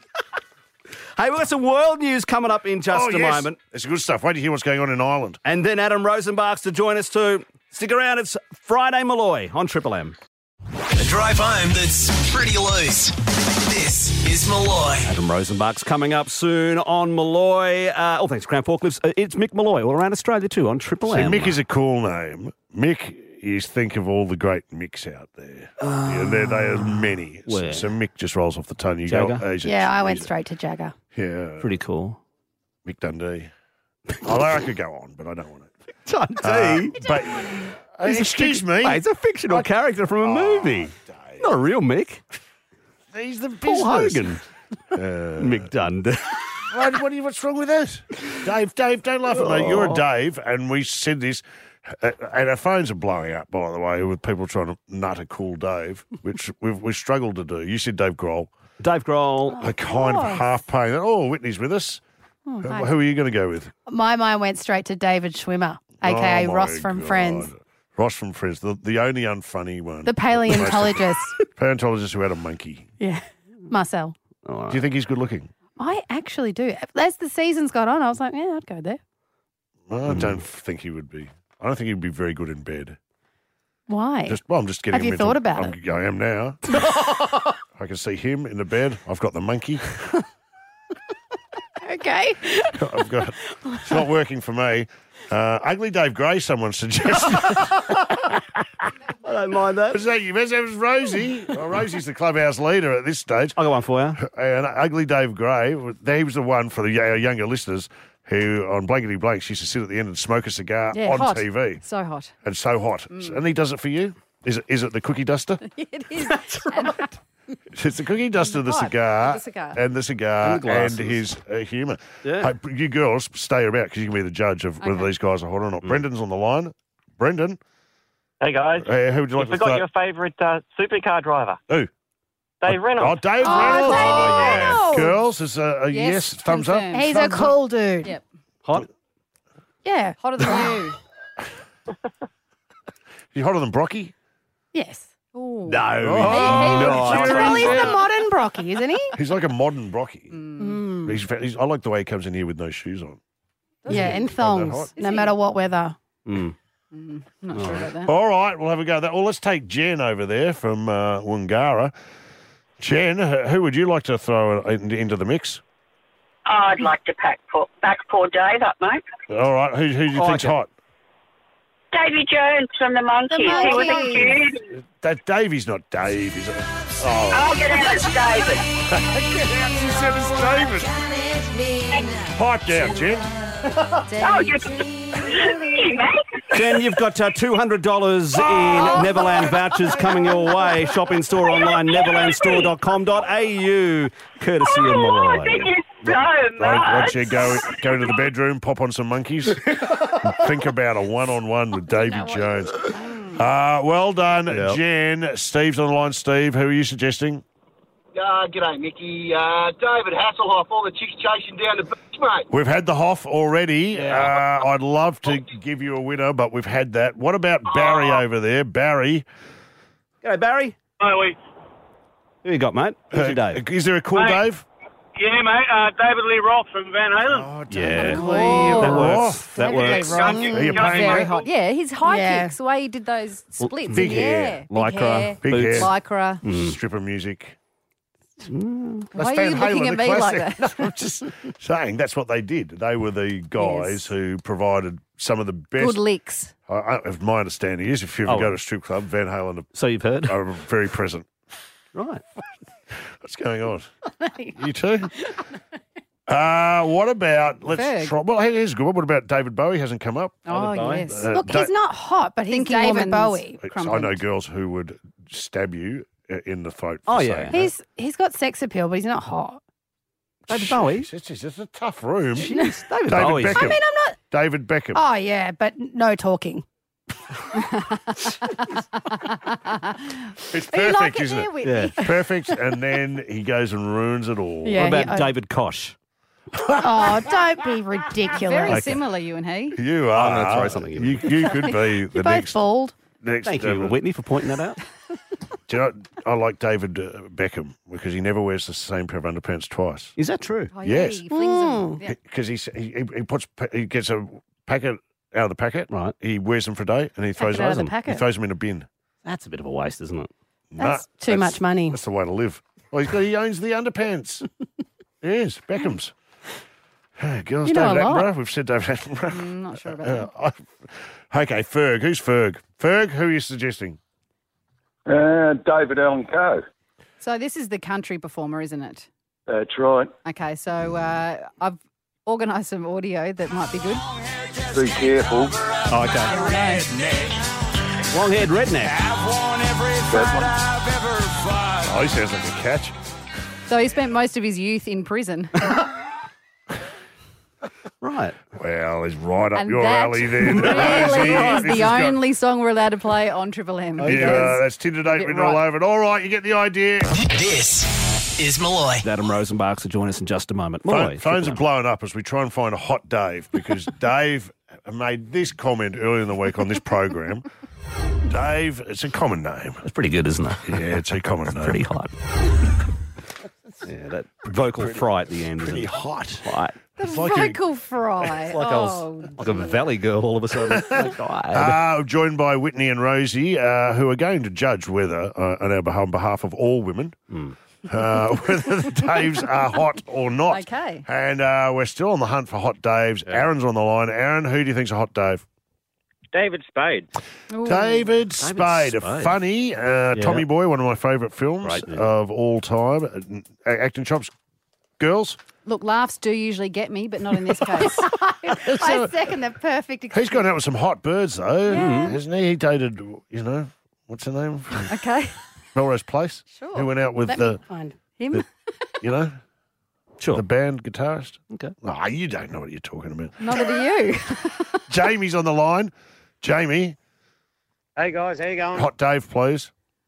Speaker 3: Hey, we've got some world news coming up in just
Speaker 2: oh,
Speaker 3: a
Speaker 2: yes.
Speaker 3: moment.
Speaker 2: It's good stuff. Wait to hear what's going on in Ireland.
Speaker 3: And then Adam Rosenbach's to join us too. Stick around, it's Friday Malloy on Triple M.
Speaker 1: A drive home that's pretty loose. This is Malloy.
Speaker 3: Adam Rosenbach's coming up soon on Malloy. Uh, all thanks to Crown Forklifts. Uh, it's Mick Malloy all around Australia too on Triple
Speaker 2: See,
Speaker 3: M.
Speaker 2: Mick is a cool name. Mick is, think of all the great Micks out there. yeah, there, there are many. So,
Speaker 3: where?
Speaker 2: so Mick just rolls off the tongue. You
Speaker 3: Jagger?
Speaker 2: go, oh, he's a-
Speaker 11: Yeah, I went
Speaker 2: he's a-
Speaker 11: straight to Jagger.
Speaker 2: Yeah.
Speaker 3: Pretty cool.
Speaker 2: Mick Dundee. Although I could go on, but I don't want it.
Speaker 3: Dundee?
Speaker 2: Uh, but, uh,
Speaker 3: He's a
Speaker 2: excuse
Speaker 3: fic-
Speaker 2: me.
Speaker 3: Mate, it's a fictional
Speaker 2: I-
Speaker 3: character from a movie. Not a real Mick.
Speaker 2: He's the
Speaker 3: Paul
Speaker 2: business.
Speaker 3: Hogan.
Speaker 2: Uh,
Speaker 3: Mick Dundee.
Speaker 2: what, what, are you- what's wrong with that? Dave, Dave, don't laugh at me. You're a Dave, and we said this, uh, and our phones are blowing up, by the way, with people trying to nut a cool Dave, which we've, we've struggled to do. You said Dave Grohl.
Speaker 3: Dave Grohl.
Speaker 2: I kind of
Speaker 11: course.
Speaker 2: half paying. Oh, Whitney's with us.
Speaker 11: Oh,
Speaker 2: Who-
Speaker 11: hi.
Speaker 2: Who are you going to go with?
Speaker 11: My mind went straight to David Schwimmer, a k a.
Speaker 2: Oh, my
Speaker 11: Ross from
Speaker 2: God.
Speaker 11: Friends,
Speaker 2: Ross from Friends, the, the only unfunny one.
Speaker 11: the paleontologist.
Speaker 2: Paleontologist who had a monkey.
Speaker 11: yeah, Marcel.
Speaker 2: Do you think he's good looking?
Speaker 11: I actually do. As the seasons got on, I was like, yeah, I'd go there.
Speaker 2: Well, I don't think he would be. I don't think he'd be very good in bed.
Speaker 11: Why?
Speaker 2: Just, well, I'm just getting
Speaker 11: Have you
Speaker 2: mental.
Speaker 11: thought about
Speaker 2: I'm, I am now. I can see him in the bed. I've got the monkey.
Speaker 11: Okay.
Speaker 2: I've got. It's not working for me. Uh, Ugly Dave Gray, someone suggested.
Speaker 3: I don't mind that.
Speaker 2: Was that you? That was Rosie. Well, Rosie's the clubhouse leader at this stage.
Speaker 3: I'll go one for you.
Speaker 2: And Ugly Dave Gray, he was the one for the our younger listeners who, on Blankety Blanks, used to sit at the end and smoke a cigar
Speaker 11: Yeah,
Speaker 2: on
Speaker 11: hot.
Speaker 2: T V.
Speaker 11: So hot.
Speaker 2: And so hot. And he does it for you? Is it, is it the cookie duster?
Speaker 11: It is. That's right.
Speaker 2: It's the cookie duster, the
Speaker 11: Hot.
Speaker 2: cigar,
Speaker 11: The cigar.
Speaker 2: and the cigar,
Speaker 3: And the
Speaker 2: and,
Speaker 3: glasses.
Speaker 2: his uh, humour.
Speaker 3: Yeah.
Speaker 2: Hey, you girls, stay about because you can be the judge of whether
Speaker 11: Okay.
Speaker 2: these guys are hot or not. Brendan's on the line. Brendan,
Speaker 19: Hey guys,
Speaker 2: uh, who would you
Speaker 19: you
Speaker 2: like to
Speaker 19: forgot
Speaker 2: start?
Speaker 19: your favourite uh, supercar driver.
Speaker 2: Who?
Speaker 19: Dave Reynolds.
Speaker 2: Oh, Dave
Speaker 11: Oh,
Speaker 2: Reynolds.
Speaker 11: David
Speaker 2: Oh, yeah.
Speaker 11: Reynolds.
Speaker 2: Girls, is a, a yes,
Speaker 20: Yes,
Speaker 2: thumbs
Speaker 20: confirmed.
Speaker 2: up.
Speaker 11: He's a
Speaker 2: Thumbs up.
Speaker 11: cool dude.
Speaker 20: Yep.
Speaker 3: Hot?
Speaker 11: Yeah.
Speaker 20: Hotter than you.
Speaker 2: You hotter than Brocky?
Speaker 11: Yes.
Speaker 20: Ooh.
Speaker 3: No.
Speaker 2: Oh,
Speaker 3: no.
Speaker 11: Well, he's the modern Brocky, isn't he?
Speaker 2: He's like a modern Brocky.
Speaker 11: Mm.
Speaker 2: He's, he's, I like the way he comes in here with no shoes on.
Speaker 11: Yeah, and
Speaker 2: Find that
Speaker 11: thongs,
Speaker 2: hot?
Speaker 11: no matter what weather.
Speaker 3: Mm.
Speaker 20: Mm, not sure about that.
Speaker 2: All right, we'll have a go at that. Well, let's take Jen over there from uh, Wangara. Jen, who who would you like to throw in- into the mix?
Speaker 21: I'd like to pack poor, back poor Dave up, mate.
Speaker 2: All right, who, who do you
Speaker 3: I
Speaker 2: think's
Speaker 3: like it.
Speaker 2: hot?
Speaker 21: Davy Jones from the Monkeys. He was a cutie.
Speaker 2: That Davey's not Dave, is it? Oh,
Speaker 21: I'll get out as David.
Speaker 2: get out, she said it's David. Pipe down, Jen.
Speaker 21: Oh, you you mate.
Speaker 3: Jen, you've got uh, two hundred dollars in Neverland vouchers coming your way. Shop in store online, neverland store dot com dot a u, courtesy of
Speaker 21: Oh,
Speaker 3: Malloy.
Speaker 21: thank you so
Speaker 2: Right,
Speaker 21: much.
Speaker 2: once you go go to the bedroom, pop on some monkeys, and think about a one-on-one with Davy Jones. Uh, well done,
Speaker 3: Yep.
Speaker 2: Jen. Steve's on the line. Steve, who are you suggesting?
Speaker 22: Uh, g'day, Mickey. Uh, David Hasselhoff, all the chicks chasing down the beach, mate.
Speaker 2: We've had the Hoff already. Uh, I'd love to give you a winner, but we've had that. What about Barry over there? Barry.
Speaker 3: G'day, Barry.
Speaker 23: Hi, we.
Speaker 3: Who you got, mate? Who's your Dave?
Speaker 2: Is there a cool
Speaker 23: Mate.
Speaker 2: Dave?
Speaker 23: Yeah, mate. Uh, David Lee Roth from Van Halen.
Speaker 3: Yeah.
Speaker 20: Oh.
Speaker 3: That works. That
Speaker 20: David Lee
Speaker 3: works.
Speaker 20: Roth.
Speaker 2: Are you paying
Speaker 20: Very
Speaker 2: that?
Speaker 20: hot. Yeah, his high
Speaker 11: Yeah.
Speaker 20: kicks, the way he did those splits
Speaker 2: big
Speaker 20: in the
Speaker 2: hair.
Speaker 20: air.
Speaker 3: Lycra,
Speaker 20: Big hair.
Speaker 2: Big
Speaker 3: boots.
Speaker 2: hair.
Speaker 20: Lycra.
Speaker 2: Mm. Stripper music.
Speaker 20: Why are you looking at me like that?
Speaker 2: I'm just saying that's what they did. They were the guys
Speaker 20: Yes.
Speaker 2: who provided some of the best.
Speaker 20: Good licks.
Speaker 2: I, I, if my understanding is, if you ever
Speaker 3: Oh.
Speaker 2: go to a strip club, Van Halen are,
Speaker 3: So you've heard?
Speaker 2: are very present.
Speaker 3: Right.
Speaker 2: What's going on? You too? Uh, what about, let's
Speaker 20: Ferg.
Speaker 2: try, well, here's a good one. What about David Bowie? Hasn't come up.
Speaker 20: Oh,
Speaker 3: Bowie.
Speaker 20: yes.
Speaker 2: Uh,
Speaker 11: Look,
Speaker 2: Da-
Speaker 11: he's not hot, but he's
Speaker 20: Thinking
Speaker 11: David
Speaker 20: woman's
Speaker 11: Bowie.
Speaker 2: I know girls who would stab you uh, in the throat. For
Speaker 3: Oh,
Speaker 2: saying
Speaker 3: yeah.
Speaker 2: that.
Speaker 11: He's he's got sex appeal, but he's not hot.
Speaker 3: David Bowie.
Speaker 2: It's, it's, it's a tough room.
Speaker 3: Jeez, David,
Speaker 2: David
Speaker 3: Bowie.
Speaker 2: Beckham.
Speaker 11: I mean, I'm not.
Speaker 2: David Beckham.
Speaker 11: Oh yeah, but no talking.
Speaker 2: It's
Speaker 11: Are you
Speaker 2: perfect,
Speaker 11: like it
Speaker 2: isn't
Speaker 11: there,
Speaker 2: it?
Speaker 11: Whitney?
Speaker 3: Yeah.
Speaker 2: It's perfect, and then he goes and ruins it all.
Speaker 11: Yeah.
Speaker 3: What about
Speaker 11: he- I-
Speaker 3: David Kosh?
Speaker 11: Oh, don't be ridiculous.
Speaker 20: Very
Speaker 2: Okay.
Speaker 20: similar, you and he.
Speaker 2: You are.
Speaker 3: I'm gonna throw something in.
Speaker 2: You, you could be the
Speaker 11: You're both
Speaker 2: next.
Speaker 11: bald.
Speaker 2: next
Speaker 3: Thank you,
Speaker 2: uh,
Speaker 3: Whitney, for pointing that out.
Speaker 2: Do you know, I like David uh, Beckham because he never wears the same pair of underpants twice.
Speaker 3: Is that true?
Speaker 20: Oh,
Speaker 2: Yes.
Speaker 20: Yeah, he flings them. Yeah.
Speaker 2: Because he, he he puts he gets a packet out of the packet.
Speaker 3: Right.
Speaker 2: He wears them for a day and he throws
Speaker 11: Packet out of
Speaker 2: them.
Speaker 11: the packet.
Speaker 2: He throws them in a bin.
Speaker 3: That's a bit of a waste, isn't it?
Speaker 11: That's
Speaker 2: Nah,
Speaker 11: too much money.
Speaker 2: That's the way to live. Well, he's got, he owns the underpants. Yes, Beckham's. Hey, girls,
Speaker 11: You know
Speaker 2: David
Speaker 11: a lot.
Speaker 2: Attenborough. We've said David Attenborough.
Speaker 20: Mm, not sure about
Speaker 2: Uh,
Speaker 20: that.
Speaker 2: I- okay, Ferg. Who's Ferg? Ferg, who are you suggesting?
Speaker 22: Uh, David Allen Coe.
Speaker 20: So this is the country performer, isn't it?
Speaker 22: That's right.
Speaker 20: Okay, so uh, I've organised some audio that might be good.
Speaker 22: Be careful.
Speaker 3: Oh, okay. Long-haired redneck.
Speaker 2: Oh, he sounds like a catch.
Speaker 20: So he spent most of his youth in prison.
Speaker 3: Right.
Speaker 2: Well, he's right up
Speaker 20: And
Speaker 2: your
Speaker 20: that
Speaker 2: alley then.
Speaker 20: really
Speaker 2: He-
Speaker 20: is
Speaker 2: this
Speaker 20: the
Speaker 2: has got-
Speaker 20: only song we're allowed to play on Triple M.
Speaker 2: Yeah,
Speaker 20: because-
Speaker 2: that's Tinder date
Speaker 20: Get
Speaker 2: written all
Speaker 20: right.
Speaker 2: over it. All right, you get the idea.
Speaker 1: This is Malloy.
Speaker 3: Adam Rosenbach will join us in just a moment.
Speaker 2: Phone,
Speaker 3: Malloy,
Speaker 2: phones are
Speaker 3: Triple
Speaker 2: blowing up as we try and find a hot Dave because Dave made this comment earlier in the week on this program. Dave, it's a common name.
Speaker 3: That's pretty good, isn't it?
Speaker 2: Yeah, it's a common name.
Speaker 3: Pretty hot. Yeah, that vocal fry at the end.
Speaker 2: Pretty
Speaker 3: isn't it?
Speaker 2: hot.
Speaker 3: Right.
Speaker 11: The
Speaker 2: It's like a-
Speaker 11: vocal fry.
Speaker 3: It's like I
Speaker 11: oh,
Speaker 3: was like a valley girl all of a sudden. Oh, God.
Speaker 2: Uh, joined by Whitney and Rosie, uh, who are going to judge whether, uh, on our behalf, on behalf of all women, uh, whether the Daves are hot or not.
Speaker 20: Okay.
Speaker 2: And uh, we're still on the hunt for hot Daves. Aaron's on the line. Aaron, who do you think's a hot Dave?
Speaker 19: David Spade.
Speaker 20: Ooh.
Speaker 2: David Spade, a
Speaker 3: Spade.
Speaker 2: funny uh, Tommy Boy, one of my favourite films
Speaker 3: Great movie.
Speaker 2: of all time. Uh, acting chops, girls.
Speaker 20: Look, laughs do usually get me, but not in this case.
Speaker 11: I second the perfect.
Speaker 2: He's gone out with some hot birds, though,
Speaker 11: Yeah.
Speaker 2: hasn't he? He dated, you know, what's her name?
Speaker 20: Okay.
Speaker 2: Melrose Place.
Speaker 20: Sure.
Speaker 2: Who went out with
Speaker 11: Let
Speaker 2: the,
Speaker 11: me find
Speaker 20: Him?
Speaker 2: the- you know,
Speaker 3: Sure.
Speaker 2: the band guitarist.
Speaker 3: Okay.
Speaker 2: Oh, you don't know what you're talking about.
Speaker 20: Neither do you.
Speaker 2: Jamie's on the line. Jamie,
Speaker 19: Hey guys, how you going?
Speaker 2: hot Dave, please.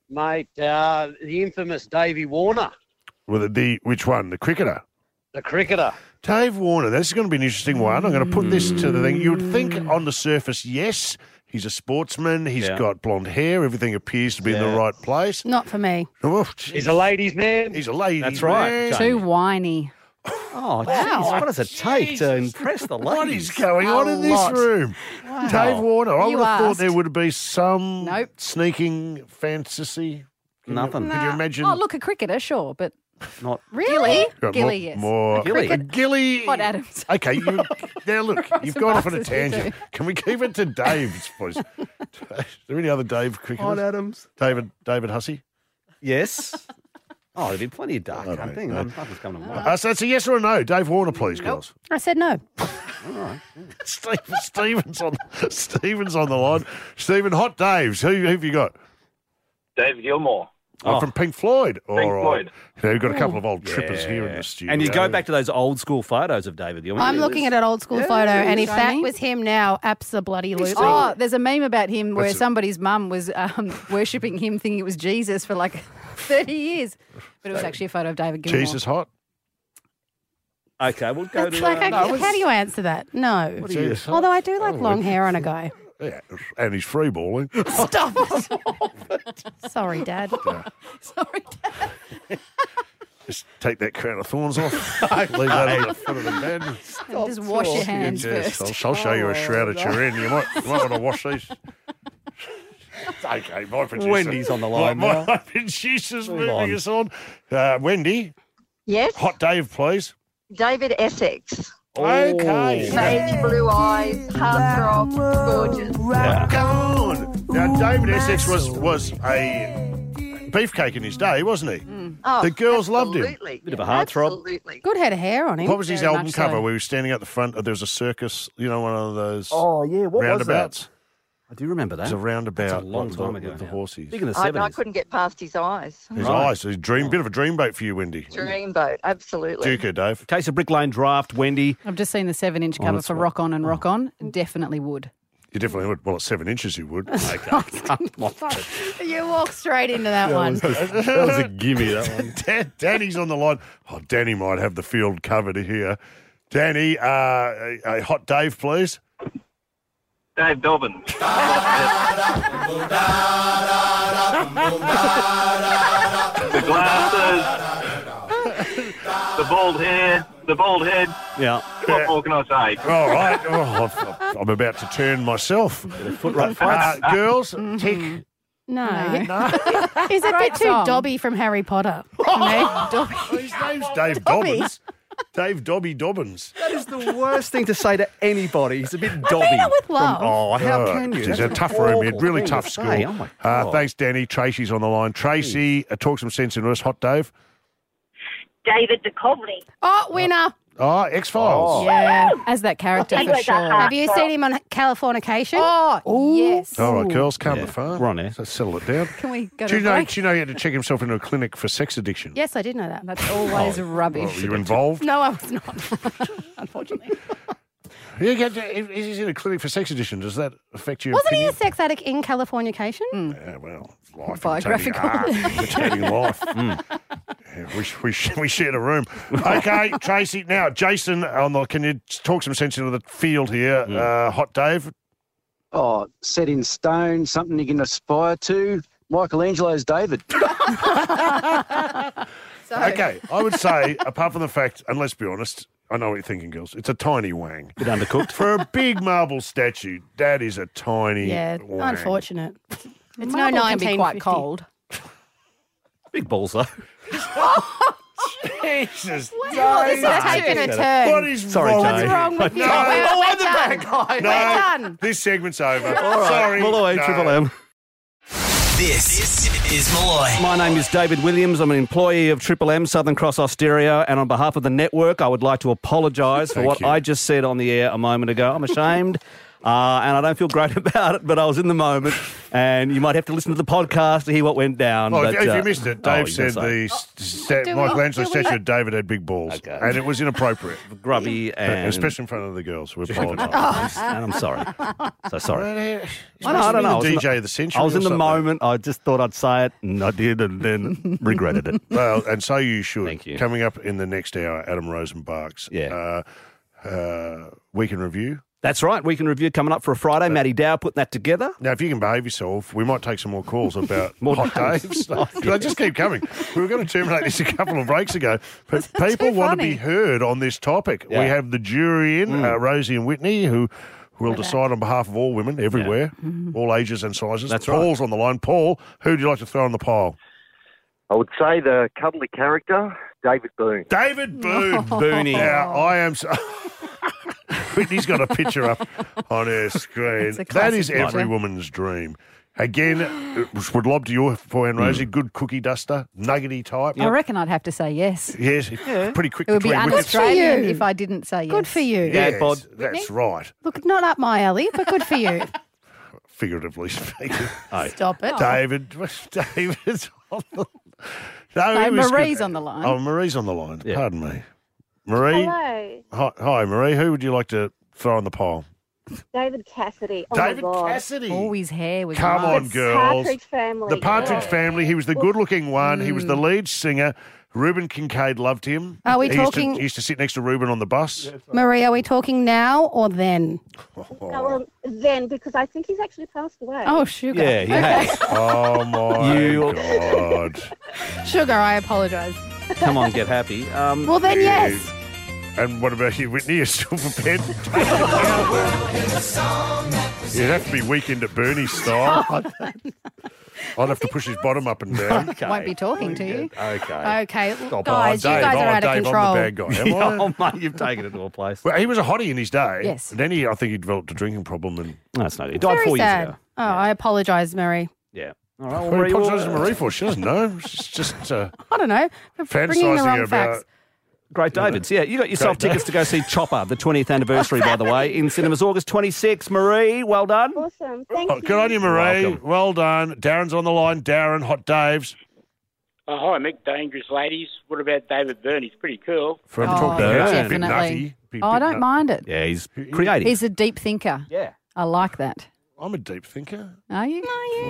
Speaker 4: Mate, uh, the infamous Davey Warner,
Speaker 2: Well, the, the which one? The cricketer.
Speaker 4: the cricketer.
Speaker 2: Dave Warner. That's going to be an interesting one. I'm going to put this to the thing. You would think on the surface, yes, he's a sportsman. He's
Speaker 3: Yeah.
Speaker 2: got blonde hair. Everything appears to be in the
Speaker 3: Yeah.
Speaker 2: right place.
Speaker 11: Not for me.
Speaker 2: Oh,
Speaker 4: He's a ladies' man.
Speaker 2: He's a ladies'
Speaker 3: That's right,
Speaker 2: man.
Speaker 3: Jane.
Speaker 20: Too whiny.
Speaker 3: Oh, jeez, what does it take to impress the ladies?
Speaker 2: What is going on
Speaker 20: A
Speaker 2: in this
Speaker 20: lot.
Speaker 2: room? Dave Warner. I
Speaker 20: You
Speaker 2: would have thought
Speaker 20: asked.
Speaker 2: there would be some
Speaker 20: Nope.
Speaker 2: sneaking fantasy. Can
Speaker 3: Nothing.
Speaker 2: You, could you imagine?
Speaker 20: Oh, look, a cricketer, sure, but
Speaker 3: Not
Speaker 20: Gilly?
Speaker 2: Got
Speaker 20: Gilly,
Speaker 2: more,
Speaker 20: yes.
Speaker 2: More.
Speaker 3: Gilly.
Speaker 2: A Gilly.
Speaker 20: Hot Adams.
Speaker 2: Okay, you, now look, you've gone off on a
Speaker 20: Ross and
Speaker 2: tangent.
Speaker 20: Buster.
Speaker 2: Can we keep it to Dave's, please? Is there any other Dave cricketers?
Speaker 3: Hot Adams.
Speaker 2: David, David Hussey?
Speaker 3: Yes. Oh, there'd be plenty of dark.
Speaker 2: I
Speaker 3: I
Speaker 2: don't
Speaker 3: think
Speaker 2: know.
Speaker 3: nothing's coming to mind.
Speaker 2: Uh, so it's a yes or a no. Dave Warner, please, girls.
Speaker 11: I said no.
Speaker 2: Steve, Stephen's on Stephen's on the line. Stephen, Hot Daves. Who, who have you got?
Speaker 19: Dave Gilmore.
Speaker 2: Oh, from Pink Floyd. All
Speaker 19: Pink
Speaker 2: right.
Speaker 19: Floyd.
Speaker 2: You know, you've got a couple of old trippers here in the studio.
Speaker 3: And you go back to those old school photos of David Gilmour.
Speaker 11: I'm looking at an old school photo, and if that
Speaker 20: Shiny.
Speaker 11: was him now, absolutely.
Speaker 20: Oh, there's a meme about him where
Speaker 2: What's it?
Speaker 20: somebody's mum was um, worshipping him, thinking it was Jesus for like thirty years. But it was actually a photo of David Gilmour.
Speaker 2: Jesus hot?
Speaker 3: Okay, we'll go
Speaker 11: It's
Speaker 3: to.
Speaker 11: like,
Speaker 3: uh,
Speaker 11: I-
Speaker 3: no,
Speaker 11: how do you answer that? No.
Speaker 2: What do you-
Speaker 11: Although I do like
Speaker 2: Oh,
Speaker 11: long hair on a guy.
Speaker 2: Yeah, and he's free balling.
Speaker 11: Stop it. Sorry, Dad.
Speaker 20: Sorry, Dad.
Speaker 2: Just take that crown of thorns off. Leave that on the foot of the bed.
Speaker 20: And just wash your hands
Speaker 2: Yes,
Speaker 20: first.
Speaker 2: I'll, I'll show you a shroud at your end. You might, you might want to wash these. It's okay, my producer.
Speaker 3: Wendy's on the line
Speaker 2: my,
Speaker 3: now.
Speaker 2: My producer's
Speaker 3: Move
Speaker 2: moving
Speaker 3: on.
Speaker 2: us on. Uh, Wendy,
Speaker 7: Yes,
Speaker 2: Hot Dave, please.
Speaker 7: David Essex.
Speaker 2: Okay.
Speaker 7: Sage blue eyes, heartthrob, gorgeous.
Speaker 2: Come on. Now, David Essex was, was a beefcake in his day, wasn't he?
Speaker 7: Oh,
Speaker 2: The girls loved him.
Speaker 7: absolutely.
Speaker 3: Bit of a heartthrob.
Speaker 7: Absolutely.
Speaker 11: Good head of hair on him.
Speaker 2: What was his
Speaker 20: Very
Speaker 2: album
Speaker 20: much
Speaker 2: cover
Speaker 20: so.
Speaker 2: where he was standing at the front? There was a circus, you know, one of those
Speaker 3: Oh, yeah, what was
Speaker 2: roundabouts.
Speaker 3: that? I do remember that.
Speaker 2: It was a roundabout.
Speaker 3: That's a long
Speaker 2: with
Speaker 3: time
Speaker 2: the,
Speaker 3: ago
Speaker 2: with the
Speaker 3: now.
Speaker 2: horses.
Speaker 3: Big in the
Speaker 7: I, I
Speaker 3: seventies.
Speaker 7: couldn't get past his eyes.
Speaker 2: His
Speaker 3: Right.
Speaker 2: eyes. His dream, bit of a dreamboat for you, Wendy.
Speaker 7: Dreamboat, absolutely.
Speaker 2: Duker, Dave.
Speaker 3: Case of Brick Lane Draft, Wendy.
Speaker 20: I've just seen the seven-inch
Speaker 3: Oh,
Speaker 20: cover
Speaker 3: that's
Speaker 20: for
Speaker 3: right.
Speaker 20: Rock On and Rock On. Definitely would.
Speaker 2: You definitely would. Well, at seven inches, you would.
Speaker 11: You walk straight into that one.
Speaker 2: that was a gimme, that one. Dan, Danny's on the line. Oh, Danny might have the field covered here. Danny, uh, a, a Hot Dave, please.
Speaker 19: Dave Dobbins. The glasses, the bald hair, the bald head.
Speaker 3: Yeah.
Speaker 19: What more can I say?
Speaker 2: All right. Oh, I'm about to turn myself.
Speaker 3: Foot right
Speaker 2: Uh, girls,
Speaker 11: Mm-hmm.
Speaker 2: tick.
Speaker 11: No.
Speaker 2: No.
Speaker 11: He's a bit
Speaker 20: Great
Speaker 11: too
Speaker 20: song.
Speaker 11: Dobby from Harry Potter. You know? Dobby.
Speaker 2: His name's Dave
Speaker 11: Dobby.
Speaker 2: Dobbins. Dave Dobby Dobbins.
Speaker 3: That is the worst thing to say to anybody. He's a bit dobby.
Speaker 11: mean it with love.
Speaker 3: From- oh, how
Speaker 2: Oh,
Speaker 3: can you?
Speaker 2: It's
Speaker 3: That's
Speaker 2: a
Speaker 3: an
Speaker 2: tough room. It's
Speaker 3: awful
Speaker 2: really
Speaker 3: thing
Speaker 2: tough
Speaker 3: to
Speaker 2: school.
Speaker 3: say. Oh, my
Speaker 2: uh,
Speaker 3: God.
Speaker 2: thanks, Danny. Tracy's on the line. Tracy, uh, talk some sense into us. Hot Dave.
Speaker 21: David Duchovny.
Speaker 11: Oh, winner.
Speaker 2: Oh, X-Files.
Speaker 11: Yeah.
Speaker 20: As that character,
Speaker 21: He
Speaker 20: for
Speaker 21: was a
Speaker 20: sure.
Speaker 21: heart-
Speaker 11: Have you seen him on Californication?
Speaker 20: Oh, yes.
Speaker 2: All right, girls, calm
Speaker 3: Yeah.
Speaker 2: the phone.
Speaker 3: We're on there.
Speaker 2: Let's settle it down.
Speaker 20: Can we go
Speaker 2: Do
Speaker 20: to
Speaker 2: you
Speaker 20: a
Speaker 2: know?
Speaker 20: break?
Speaker 2: Do you know he had to check himself into a clinic for sex addiction?
Speaker 11: Yes, I did know that.
Speaker 20: That's always
Speaker 2: Oh,
Speaker 20: rubbish.
Speaker 2: Were you involved?
Speaker 11: No, I was not. Unfortunately.
Speaker 2: You get to, if he's in a clinic for sex addiction. Does that affect your
Speaker 11: Wasn't he a
Speaker 2: opinion?
Speaker 11: sex addict in Californication?
Speaker 2: Yeah, well, life
Speaker 20: Biographical.
Speaker 2: imitating art, imitating life. Mm. Yeah, we, we, we shared a room. Okay, Tracy. Now, Jason, on the, can you talk some sense into the field here? Uh, Hot Dave.
Speaker 8: Oh, set in stone, something you can aspire to. Michelangelo's David.
Speaker 2: Okay, I would say, apart from the fact, and let's be honest, I know what you're thinking, girls. It's a tiny wang.
Speaker 3: Bit undercooked.
Speaker 2: For a big marble statue, that is a tiny
Speaker 11: Yeah,
Speaker 2: wang.
Speaker 11: unfortunate. It's no
Speaker 20: Marble can
Speaker 11: nineteen
Speaker 20: be quite
Speaker 11: fifty.
Speaker 20: cold.
Speaker 3: Big balls, though.
Speaker 2: Jesus.
Speaker 11: Wow, this is taking a turn.
Speaker 2: What is
Speaker 3: Sorry,
Speaker 2: wrong?
Speaker 3: Jay.
Speaker 11: What's wrong with you?
Speaker 2: No.
Speaker 11: We're,
Speaker 2: Oh,
Speaker 11: we're
Speaker 2: I'm the
Speaker 11: done.
Speaker 2: bad guy.
Speaker 11: We're
Speaker 2: No.
Speaker 11: done.
Speaker 2: This segment's over.
Speaker 3: All right.
Speaker 2: Sorry.
Speaker 3: Malloy,
Speaker 2: No.
Speaker 3: Triple M.
Speaker 1: This is Malloy.
Speaker 3: My name is David Williams. I'm an employee of Triple M, Southern Cross Austereo, and on behalf of the network, I would like to apologise for
Speaker 2: Thank
Speaker 3: what
Speaker 2: you.
Speaker 3: I just said on the air a moment ago. I'm ashamed, uh, and I don't feel great about it, but I was in the moment. And you might have to listen to the podcast to hear what went down.
Speaker 2: Well,
Speaker 3: but,
Speaker 2: if
Speaker 3: uh,
Speaker 2: you missed it,
Speaker 3: oh,
Speaker 2: Dave
Speaker 3: you
Speaker 2: said
Speaker 3: gotta
Speaker 2: the
Speaker 3: say.
Speaker 2: sta-
Speaker 11: Do we-
Speaker 2: Michelangelo
Speaker 11: do we-
Speaker 2: statue of David had big balls.
Speaker 3: Okay.
Speaker 2: And it was inappropriate.
Speaker 3: Grubby and...
Speaker 2: Especially in front of the girls. We apologise.
Speaker 3: Oh, and I'm sorry. So sorry.
Speaker 2: Well,
Speaker 3: I know, I don't know. I
Speaker 2: The
Speaker 3: was in
Speaker 2: D J of the century.
Speaker 3: I was
Speaker 2: or
Speaker 3: in the
Speaker 2: something.
Speaker 3: moment. I just thought I'd say it, and I did, and then regretted it.
Speaker 2: Well, and so you should.
Speaker 3: Thank you.
Speaker 2: Coming up in the next hour, Adam Rosenbach's
Speaker 3: Yeah.
Speaker 2: uh, uh, Week in Review.
Speaker 3: That's right. Week in Review coming up for a Friday. Matty Dow putting that together.
Speaker 2: Now, if you can behave yourself, we might take some more calls about
Speaker 3: More
Speaker 2: hot
Speaker 3: days.
Speaker 2: Daves. They just keep coming. We were going to terminate this a couple of breaks ago, but people want to be heard on this topic.
Speaker 3: Yeah.
Speaker 2: We have the jury in,
Speaker 3: Mm.
Speaker 2: uh, Rosie and Whitney, who will decide on behalf of all women everywhere,
Speaker 3: Mm-hmm.
Speaker 2: all ages and sizes.
Speaker 14: That's right.
Speaker 2: Paul's on the line. Paul, who would you like to throw on the pile?
Speaker 14: I would say the cuddly character, David Boone.
Speaker 2: David Boone.
Speaker 3: Booney.
Speaker 2: Now, I am... So- Whitney's got a picture up on her screen.
Speaker 20: It's a
Speaker 2: That is
Speaker 20: classic
Speaker 2: every
Speaker 20: picture.
Speaker 2: woman's dream. Again, it would lob to you for and Rosie. Good cookie duster, nuggety type.
Speaker 20: I reckon I'd have to say yes.
Speaker 2: Yes, pretty quick
Speaker 20: It would be
Speaker 2: between wickets.
Speaker 20: un-Australian
Speaker 11: you.
Speaker 20: if I didn't say yes.
Speaker 11: Good for you.
Speaker 2: Yes, that's right.
Speaker 11: Look, not up my alley, but good for you.
Speaker 2: Figuratively speaking.
Speaker 11: Stop it.
Speaker 2: David, David's on the... No,
Speaker 20: No,
Speaker 2: he was
Speaker 20: Marie's
Speaker 2: good.
Speaker 20: on the line.
Speaker 2: Oh, Marie's on the line. Pardon me. Marie?
Speaker 6: Hello,
Speaker 2: Hi, hi, Marie. Who would you like to throw on the pile?
Speaker 6: David Cassidy. Oh
Speaker 2: David
Speaker 6: my God.
Speaker 2: Cassidy.
Speaker 20: Oh, his hair was
Speaker 2: Come
Speaker 20: nice.
Speaker 2: on, girls.
Speaker 6: Partridge Family.
Speaker 2: The Partridge
Speaker 6: yeah.
Speaker 2: Family. He was the good-looking one. He was the lead singer. Reuben Kincaid loved him.
Speaker 11: Are we
Speaker 2: he used,
Speaker 11: talking-
Speaker 2: to, he used to sit next to Reuben on the bus.
Speaker 11: Marie, are we talking now or then?
Speaker 6: Oh, well, then, because I think he's actually passed away.
Speaker 11: Oh, sugar.
Speaker 3: Yeah, he
Speaker 11: Okay.
Speaker 3: has.
Speaker 2: Oh, my
Speaker 3: You-
Speaker 2: God.
Speaker 11: Sugar, I apologise.
Speaker 3: Come on, get happy. Um,
Speaker 11: Well, then, yes.
Speaker 2: And what about you, Whitney? You're still prepared? You'd have to be weekend at Bernie style. I'd have to push his bottom up and down.
Speaker 20: Won't be talking to you.
Speaker 2: Okay.
Speaker 11: Okay,
Speaker 2: Stop.
Speaker 11: guys,
Speaker 2: Oh,
Speaker 11: you
Speaker 2: Dave,
Speaker 11: guys are
Speaker 2: oh,
Speaker 11: out of
Speaker 2: Dave,
Speaker 11: control.
Speaker 2: I'm the bad guy, am I?
Speaker 3: oh, mate, you've taken it to a place.
Speaker 2: Well, he was a hottie in his day.
Speaker 20: Yes.
Speaker 2: And then he, I think he developed a drinking problem. And
Speaker 3: That's no, he died
Speaker 11: Very
Speaker 3: four
Speaker 11: sad.
Speaker 3: years ago.
Speaker 11: Oh, I apologise, Mary.
Speaker 3: Yeah. All right.
Speaker 2: What
Speaker 3: Well,
Speaker 2: are you
Speaker 3: Marie,
Speaker 2: apologising to
Speaker 3: well,
Speaker 2: Marie for? She doesn't know. She's just uh,
Speaker 11: I don't know. For bringing the
Speaker 2: fantasising
Speaker 11: wrong
Speaker 2: about...
Speaker 11: facts.
Speaker 3: Great Davids. Yeah, you got yourself
Speaker 2: Great
Speaker 3: tickets to go see Chopper, the twentieth anniversary, by the way, in cinemas August twenty-sixth. Marie, well done.
Speaker 6: Awesome. Thank
Speaker 2: Oh,
Speaker 6: you.
Speaker 2: good on you, Marie.
Speaker 3: Welcome.
Speaker 2: Well done. Darren's on the line. Darren, Hot Dave's.
Speaker 23: Oh, hi, Mick. Dangerous ladies. What about David Byrne? He's pretty cool.
Speaker 2: From
Speaker 20: Oh,
Speaker 2: talking about a bit
Speaker 20: definitely.
Speaker 2: nutty. Bit-
Speaker 20: Oh, I
Speaker 2: bit
Speaker 20: don't
Speaker 2: nut-
Speaker 20: mind it.
Speaker 3: Yeah, he's creative.
Speaker 20: He's a deep thinker.
Speaker 3: Yeah.
Speaker 20: I like that.
Speaker 2: I'm a deep thinker.
Speaker 20: Are you?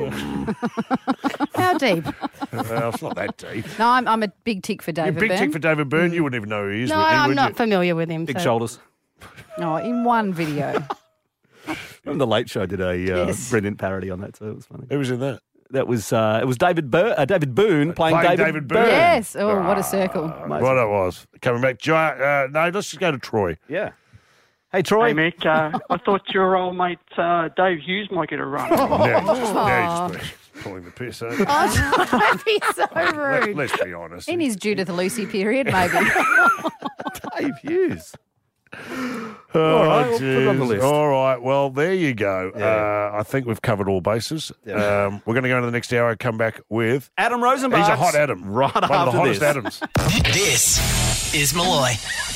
Speaker 11: How deep?
Speaker 2: Well, it's not that deep.
Speaker 20: No, I'm, I'm a big tick for
Speaker 2: You're a
Speaker 20: David
Speaker 2: big
Speaker 20: Byrne.
Speaker 2: tick for David Byrne. You wouldn't even know who he is.
Speaker 11: No,
Speaker 2: Whitney,
Speaker 11: I'm
Speaker 2: would
Speaker 11: not
Speaker 2: you?
Speaker 11: familiar with him.
Speaker 3: Big
Speaker 11: so.
Speaker 3: shoulders.
Speaker 20: No, in one video.
Speaker 3: Remember the Late Show did a uh,
Speaker 20: Yes.
Speaker 3: brilliant parody on that, so it was funny.
Speaker 2: Who was in that?
Speaker 3: That was uh, it was David Bur- uh, David Boone playing,
Speaker 2: Playing
Speaker 3: David,
Speaker 2: David
Speaker 3: Byrne.
Speaker 2: Byrne.
Speaker 20: Yes. Oh, what a circle.
Speaker 2: What it was. Coming back. Jo- Uh, no, let's just go to Troy.
Speaker 3: Yeah. Hey Troy.
Speaker 9: Hey, Mick, uh, I thought your old mate uh, Dave Hughes might get a run.
Speaker 2: Now he's just, now he's just pulling the piss out.
Speaker 11: Oh, don't be so
Speaker 2: Let,
Speaker 11: rude.
Speaker 2: let's be honest.
Speaker 20: In his Judith Lucy period, maybe.
Speaker 3: Dave
Speaker 2: Oh,
Speaker 3: Hughes. All right, we'll put it on the
Speaker 2: jeez.
Speaker 3: list.
Speaker 2: All right, well, there you go.
Speaker 3: Yeah.
Speaker 2: Uh, I think we've covered all bases.
Speaker 3: Yeah.
Speaker 2: Um, we're going to go into the next hour and come back with...
Speaker 3: Adam Rosenbach.
Speaker 2: He's a hot Adam.
Speaker 3: Right
Speaker 2: One
Speaker 3: after
Speaker 2: of the hottest
Speaker 3: this.
Speaker 2: Adams.
Speaker 1: This is Malloy.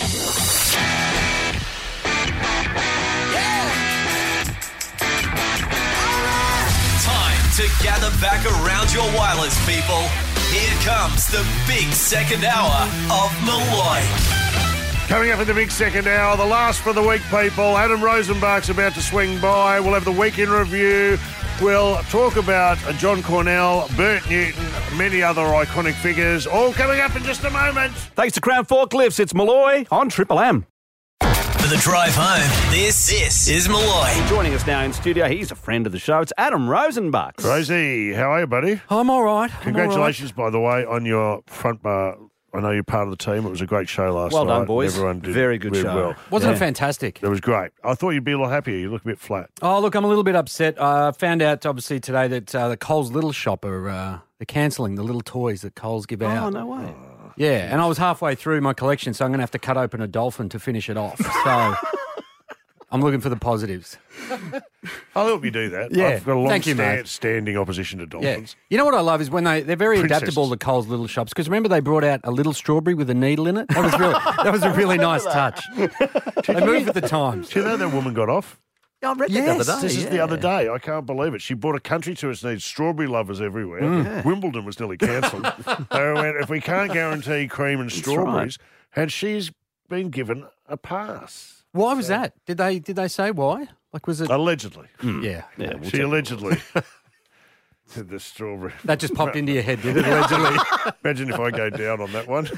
Speaker 1: Time to gather back around your wireless, people. Here comes the big second hour of Malloy.
Speaker 2: Coming up in the big second hour, the last for the week, people. Adam Rosenbach's about to swing by. We'll have the week in review. We'll talk about John Cornell, Bert Newton, many other iconic figures, all coming up in just a moment.
Speaker 3: Thanks to Crown Forklifts, it's Malloy on Triple M.
Speaker 1: For the drive home, this, this is Malloy.
Speaker 3: Joining us now in studio, he's a friend of the show. It's Adam Rosenbach.
Speaker 2: Rosie, how are you, buddy?
Speaker 10: I'm all right. I'm
Speaker 2: Congratulations, by the way, on your front bar. I know you're part of the team. It was a great show last
Speaker 3: Well
Speaker 2: night.
Speaker 3: done, boys.
Speaker 2: Everyone did
Speaker 3: Very good
Speaker 2: really
Speaker 3: show.
Speaker 2: well.
Speaker 10: Wasn't
Speaker 3: Yeah.
Speaker 10: it fantastic?
Speaker 2: It was great. I thought you'd be a lot happier. You look a bit flat.
Speaker 10: Oh, look, I'm a little bit upset. I uh, found out, obviously, today that uh, the Coles Little Shop are uh, they're cancelling the little toys that Coles give out.
Speaker 3: Oh, no way.
Speaker 10: Yeah, and I was halfway through my collection, so I'm going to have to cut open a dolphin to finish it off. So I'm looking for the positives.
Speaker 2: I'll help you do that.
Speaker 10: Yeah.
Speaker 2: I've got a long
Speaker 10: Thank you,
Speaker 2: stand,
Speaker 10: mate.
Speaker 2: standing opposition to
Speaker 10: Yeah.
Speaker 2: dolphins.
Speaker 10: You know what I love is when they, they're very
Speaker 2: Princesses.
Speaker 10: adaptable, the Coles Little Shops, because remember they brought out a little strawberry with a needle in it? That was really, that was a really nice touch. They moved with the times.
Speaker 2: Do you know that woman got off?
Speaker 3: Yeah, I read that the
Speaker 2: Yes,
Speaker 3: other day.
Speaker 2: this is the
Speaker 3: yeah.
Speaker 2: other day. I can't believe it. She bought a country to its needs, strawberry lovers everywhere.
Speaker 3: Mm. Yeah.
Speaker 2: Wimbledon was nearly cancelled. They went, if we can't guarantee cream and strawberries, and she's been given a pass.
Speaker 10: Why was that? Did they did they say why? Like, was it
Speaker 2: Allegedly.
Speaker 10: Yeah,
Speaker 3: Yeah, we'll
Speaker 2: She
Speaker 3: check.
Speaker 2: allegedly did the strawberry.
Speaker 10: that just popped into your head, did it? Allegedly.
Speaker 2: Imagine if I go down on that one.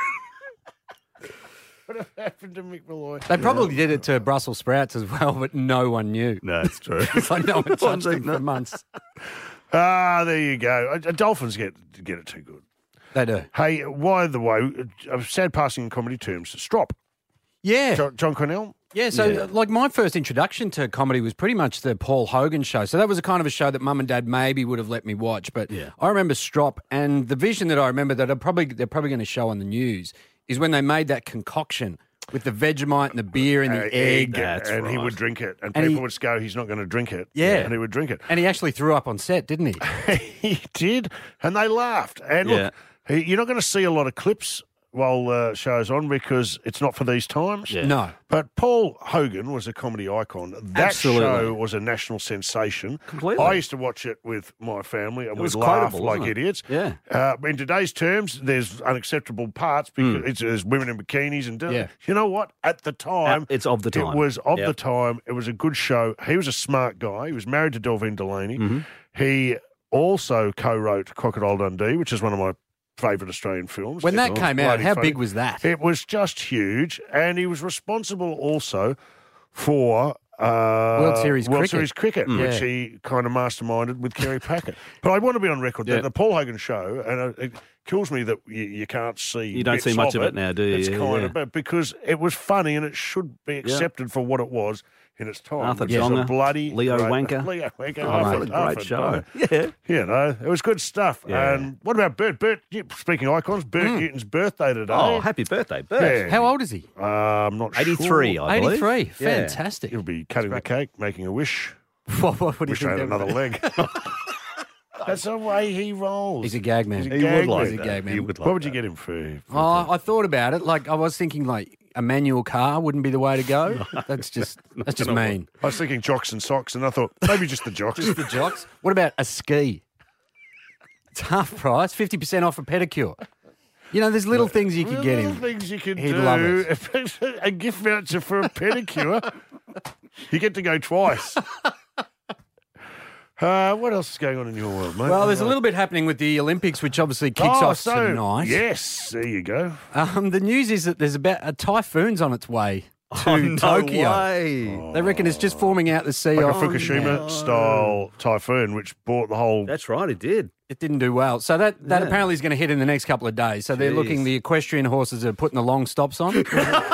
Speaker 2: What happened to Mick Malloy?
Speaker 10: They probably did it to Brussels sprouts as well, but no one knew.
Speaker 3: No, it's true.
Speaker 10: It's like no one touched them for months.
Speaker 2: Ah, there you go. Uh, Dolphins get get it too good.
Speaker 10: They do.
Speaker 2: Hey, why the way? A sad passing in comedy terms. Strop.
Speaker 10: Yeah.
Speaker 2: John, John Cornell.
Speaker 10: Yeah, so
Speaker 2: Yeah.
Speaker 10: like my first introduction to comedy was pretty much the Paul Hogan show. So that was a kind of a show that mum and dad maybe would have let me watch. But
Speaker 3: Yeah.
Speaker 10: I remember Strop, and the vision that I remember that are probably they're probably going to show on the news is when they made that concoction with the Vegemite and the beer and the
Speaker 2: Uh,
Speaker 10: egg.
Speaker 2: and he would drink it, and,
Speaker 10: And
Speaker 2: people
Speaker 10: he-
Speaker 2: would go, "He's not going to drink it."
Speaker 10: Yeah.
Speaker 2: and he would drink it.
Speaker 10: And he actually threw up on set, didn't he?
Speaker 2: He did, and they laughed. And
Speaker 3: Yeah.
Speaker 2: look, he, you're not going to see a lot of clips while uh, show's on because it's not for these times.
Speaker 3: Yeah.
Speaker 10: No.
Speaker 2: But Paul Hogan was a comedy icon. That
Speaker 3: Absolutely.
Speaker 2: show was a national sensation.
Speaker 3: Completely.
Speaker 2: I used to watch it with my family and
Speaker 3: It was
Speaker 2: we'd laugh
Speaker 3: quotable,
Speaker 2: like
Speaker 3: wasn't it?
Speaker 2: idiots.
Speaker 3: Yeah.
Speaker 2: Uh, in today's terms, there's unacceptable parts because it's, there's women in bikinis and
Speaker 10: Yeah.
Speaker 2: you know what? At the time,
Speaker 3: Uh, it's of the time.
Speaker 2: It was of
Speaker 3: Yep.
Speaker 2: the time. It was a good show. He was a smart guy. He was married to Delphine Delaney.
Speaker 3: Mm-hmm.
Speaker 2: He also co-wrote Crocodile Dundee, which is one of my favourite Australian films.
Speaker 10: When
Speaker 2: It's
Speaker 10: that came out,
Speaker 2: bloody
Speaker 10: how
Speaker 2: funny.
Speaker 10: big was that?
Speaker 2: It was just huge, and he was responsible also for uh,
Speaker 10: World Series
Speaker 2: World
Speaker 10: cricket.
Speaker 2: Series cricket,
Speaker 10: Mm.
Speaker 2: which
Speaker 10: Yeah.
Speaker 2: he kind of masterminded with Kerry Packer. But I want to be on record
Speaker 3: Yeah.
Speaker 2: that the Paul Hogan show, and uh, it kills me that you, you can't see.
Speaker 3: You don't see
Speaker 2: bits
Speaker 3: much of it now, do you?
Speaker 2: It's
Speaker 3: Yeah,
Speaker 2: kind
Speaker 3: yeah.
Speaker 2: of but because it was funny and it should be accepted for what it was in its time.
Speaker 3: Arthur
Speaker 2: which is a
Speaker 3: Jonga,
Speaker 2: bloody
Speaker 3: Leo
Speaker 2: great-
Speaker 3: Wanker.
Speaker 2: Leo Wanker.
Speaker 3: Oh,
Speaker 2: Arthur-
Speaker 3: what a great
Speaker 2: Arthur
Speaker 3: show.
Speaker 2: Jonga.
Speaker 3: Yeah.
Speaker 2: You know, it was good stuff.
Speaker 3: Yeah.
Speaker 2: And what about Bert? Bert, yeah, speaking of icons, Bert Newton's birthday today.
Speaker 3: Oh, happy birthday, Bert.
Speaker 2: Yeah.
Speaker 10: How old is he?
Speaker 2: Uh, I'm not
Speaker 3: eighty-three,
Speaker 2: sure.
Speaker 3: I believe.
Speaker 10: eighty-three.
Speaker 3: Yeah.
Speaker 10: Fantastic.
Speaker 2: He'll be cutting the cake, making a wish.
Speaker 10: What, what, what do you
Speaker 2: Wish
Speaker 10: think?
Speaker 2: I had
Speaker 10: that-
Speaker 2: another leg. That's the way he rolls.
Speaker 10: He's a gag man.
Speaker 2: He's a
Speaker 3: He
Speaker 2: gag
Speaker 3: would like
Speaker 2: man.
Speaker 10: He's a gag man.
Speaker 3: He would like
Speaker 2: What would you
Speaker 3: that.
Speaker 2: get him for? for
Speaker 10: Oh, I thought about it. Like I was thinking, like a manual car wouldn't be the way to go. That's just that's just mean.
Speaker 2: I was thinking jocks and socks, and I thought maybe just the jocks.
Speaker 10: Just the jocks. What about a ski? It's half price, fifty percent off a pedicure. You know, there's little things you could get
Speaker 2: Little
Speaker 10: him.
Speaker 2: things you can
Speaker 10: He'd
Speaker 2: do.
Speaker 10: love it.
Speaker 2: A gift voucher for a pedicure. You get to go twice. Uh, what else is going on in your world, mate?
Speaker 10: Well, there's a little bit happening with the Olympics, which obviously kicks
Speaker 2: oh,
Speaker 10: off
Speaker 2: so,
Speaker 10: tonight.
Speaker 2: Yes, there you go.
Speaker 10: Um, the news is that there's about a typhoon's on its way to
Speaker 3: Oh, no
Speaker 10: Tokyo.
Speaker 3: way.
Speaker 10: They reckon it's just forming out the sea.
Speaker 2: Like a
Speaker 10: off.
Speaker 2: Fukushima-style typhoon, which brought the whole...
Speaker 3: That's right, it did.
Speaker 10: It didn't do well. So that, that
Speaker 3: Yeah.
Speaker 10: apparently is going to hit in the next couple of days. So they're
Speaker 3: Jeez.
Speaker 10: looking, the equestrian horses are putting the long stops on.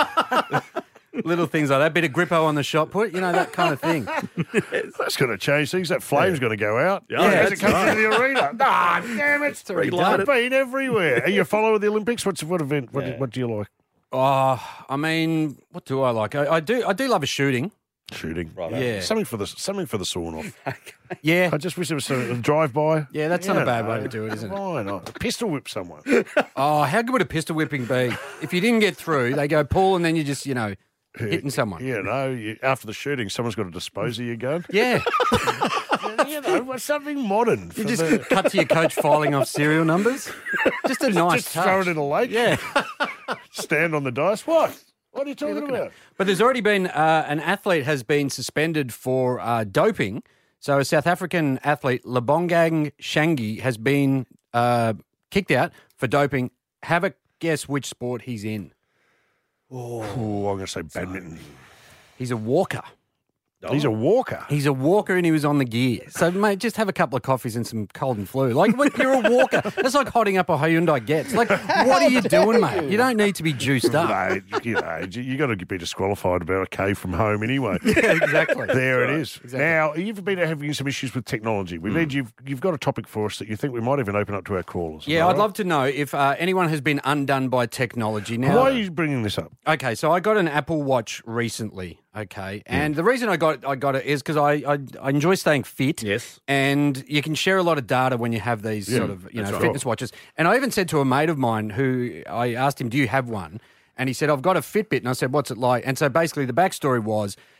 Speaker 10: Little things like that. Bit of grippo on the shot put, you know, that kind of thing.
Speaker 2: That's going to change things. That flame's going to go out.
Speaker 3: Yeah,
Speaker 2: as
Speaker 3: that's
Speaker 2: it comes
Speaker 3: right.
Speaker 2: into the arena. Ah, damn it. It's
Speaker 10: already
Speaker 2: I've
Speaker 10: done.
Speaker 2: been everywhere. Are you a follower of the Olympics? What's What event? What, do,
Speaker 3: Yeah.
Speaker 2: what do you like?
Speaker 10: Oh, I mean, what do I like? I, I do I do love a shooting.
Speaker 2: Shooting.
Speaker 3: Right.
Speaker 10: Yeah.
Speaker 2: Something for the something for the sawn off.
Speaker 10: Yeah.
Speaker 2: I just wish there was a drive-by.
Speaker 10: Yeah, that's not a bad way
Speaker 2: no.
Speaker 10: to do it, isn't it?
Speaker 2: Why not? Pistol whip someone.
Speaker 10: Oh, how good would a pistol whipping be? If you didn't get through, they go pull and then you just, you know, hitting someone.
Speaker 2: You know, you, after the shooting, someone's got to dispose of your gun.
Speaker 10: Yeah.
Speaker 2: you know, something modern.
Speaker 10: You
Speaker 2: for
Speaker 10: just
Speaker 2: the-
Speaker 10: cut to your coach filing off serial numbers. Just a nice
Speaker 2: just
Speaker 10: touch.
Speaker 2: throw it in a lake.
Speaker 10: Yeah.
Speaker 2: Stand on the dice. What? What are you talking about?
Speaker 10: But there's already been uh, an athlete has been suspended for uh, doping. So a South African athlete, Lebongang Shangi, has been uh, kicked out for doping. Have a guess which sport he's in.
Speaker 2: Oh, I'm going to say badminton.
Speaker 10: He's a walker.
Speaker 2: He's a walker.
Speaker 10: He's a walker and he was on the gear. So, mate, just have a couple of coffees and some cold and flu. Like, when you're a walker. That's like hotting up a Hyundai Getz. Like, what are you doing, mate? You don't need to be juiced up.
Speaker 2: Mate, you know, you got to be disqualified about a cave from home anyway.
Speaker 10: Yeah, exactly.
Speaker 2: There
Speaker 10: Right.
Speaker 2: it is.
Speaker 10: Exactly.
Speaker 2: Now, you've been having some issues with technology. We need you've you've got a topic for us that you think we might even open up to our callers.
Speaker 10: Yeah,
Speaker 2: Am I
Speaker 10: I'd
Speaker 2: right?
Speaker 10: love to know if uh, anyone has been undone by technology. Now,
Speaker 2: Why are you bringing this up?
Speaker 10: Okay, so I got an Apple Watch recently. Okay, and the reason I got I got it is because I, I I enjoy staying fit.
Speaker 3: Yes,
Speaker 10: and you can share a lot of data when you have these
Speaker 3: Yeah,
Speaker 10: sort of you know
Speaker 3: that's right.
Speaker 10: fitness watches. And I even said to a mate of mine who I asked him, "Do you have one?" And he said, "I've got a Fitbit." And I said, "What's it like?" And so basically, the backstory was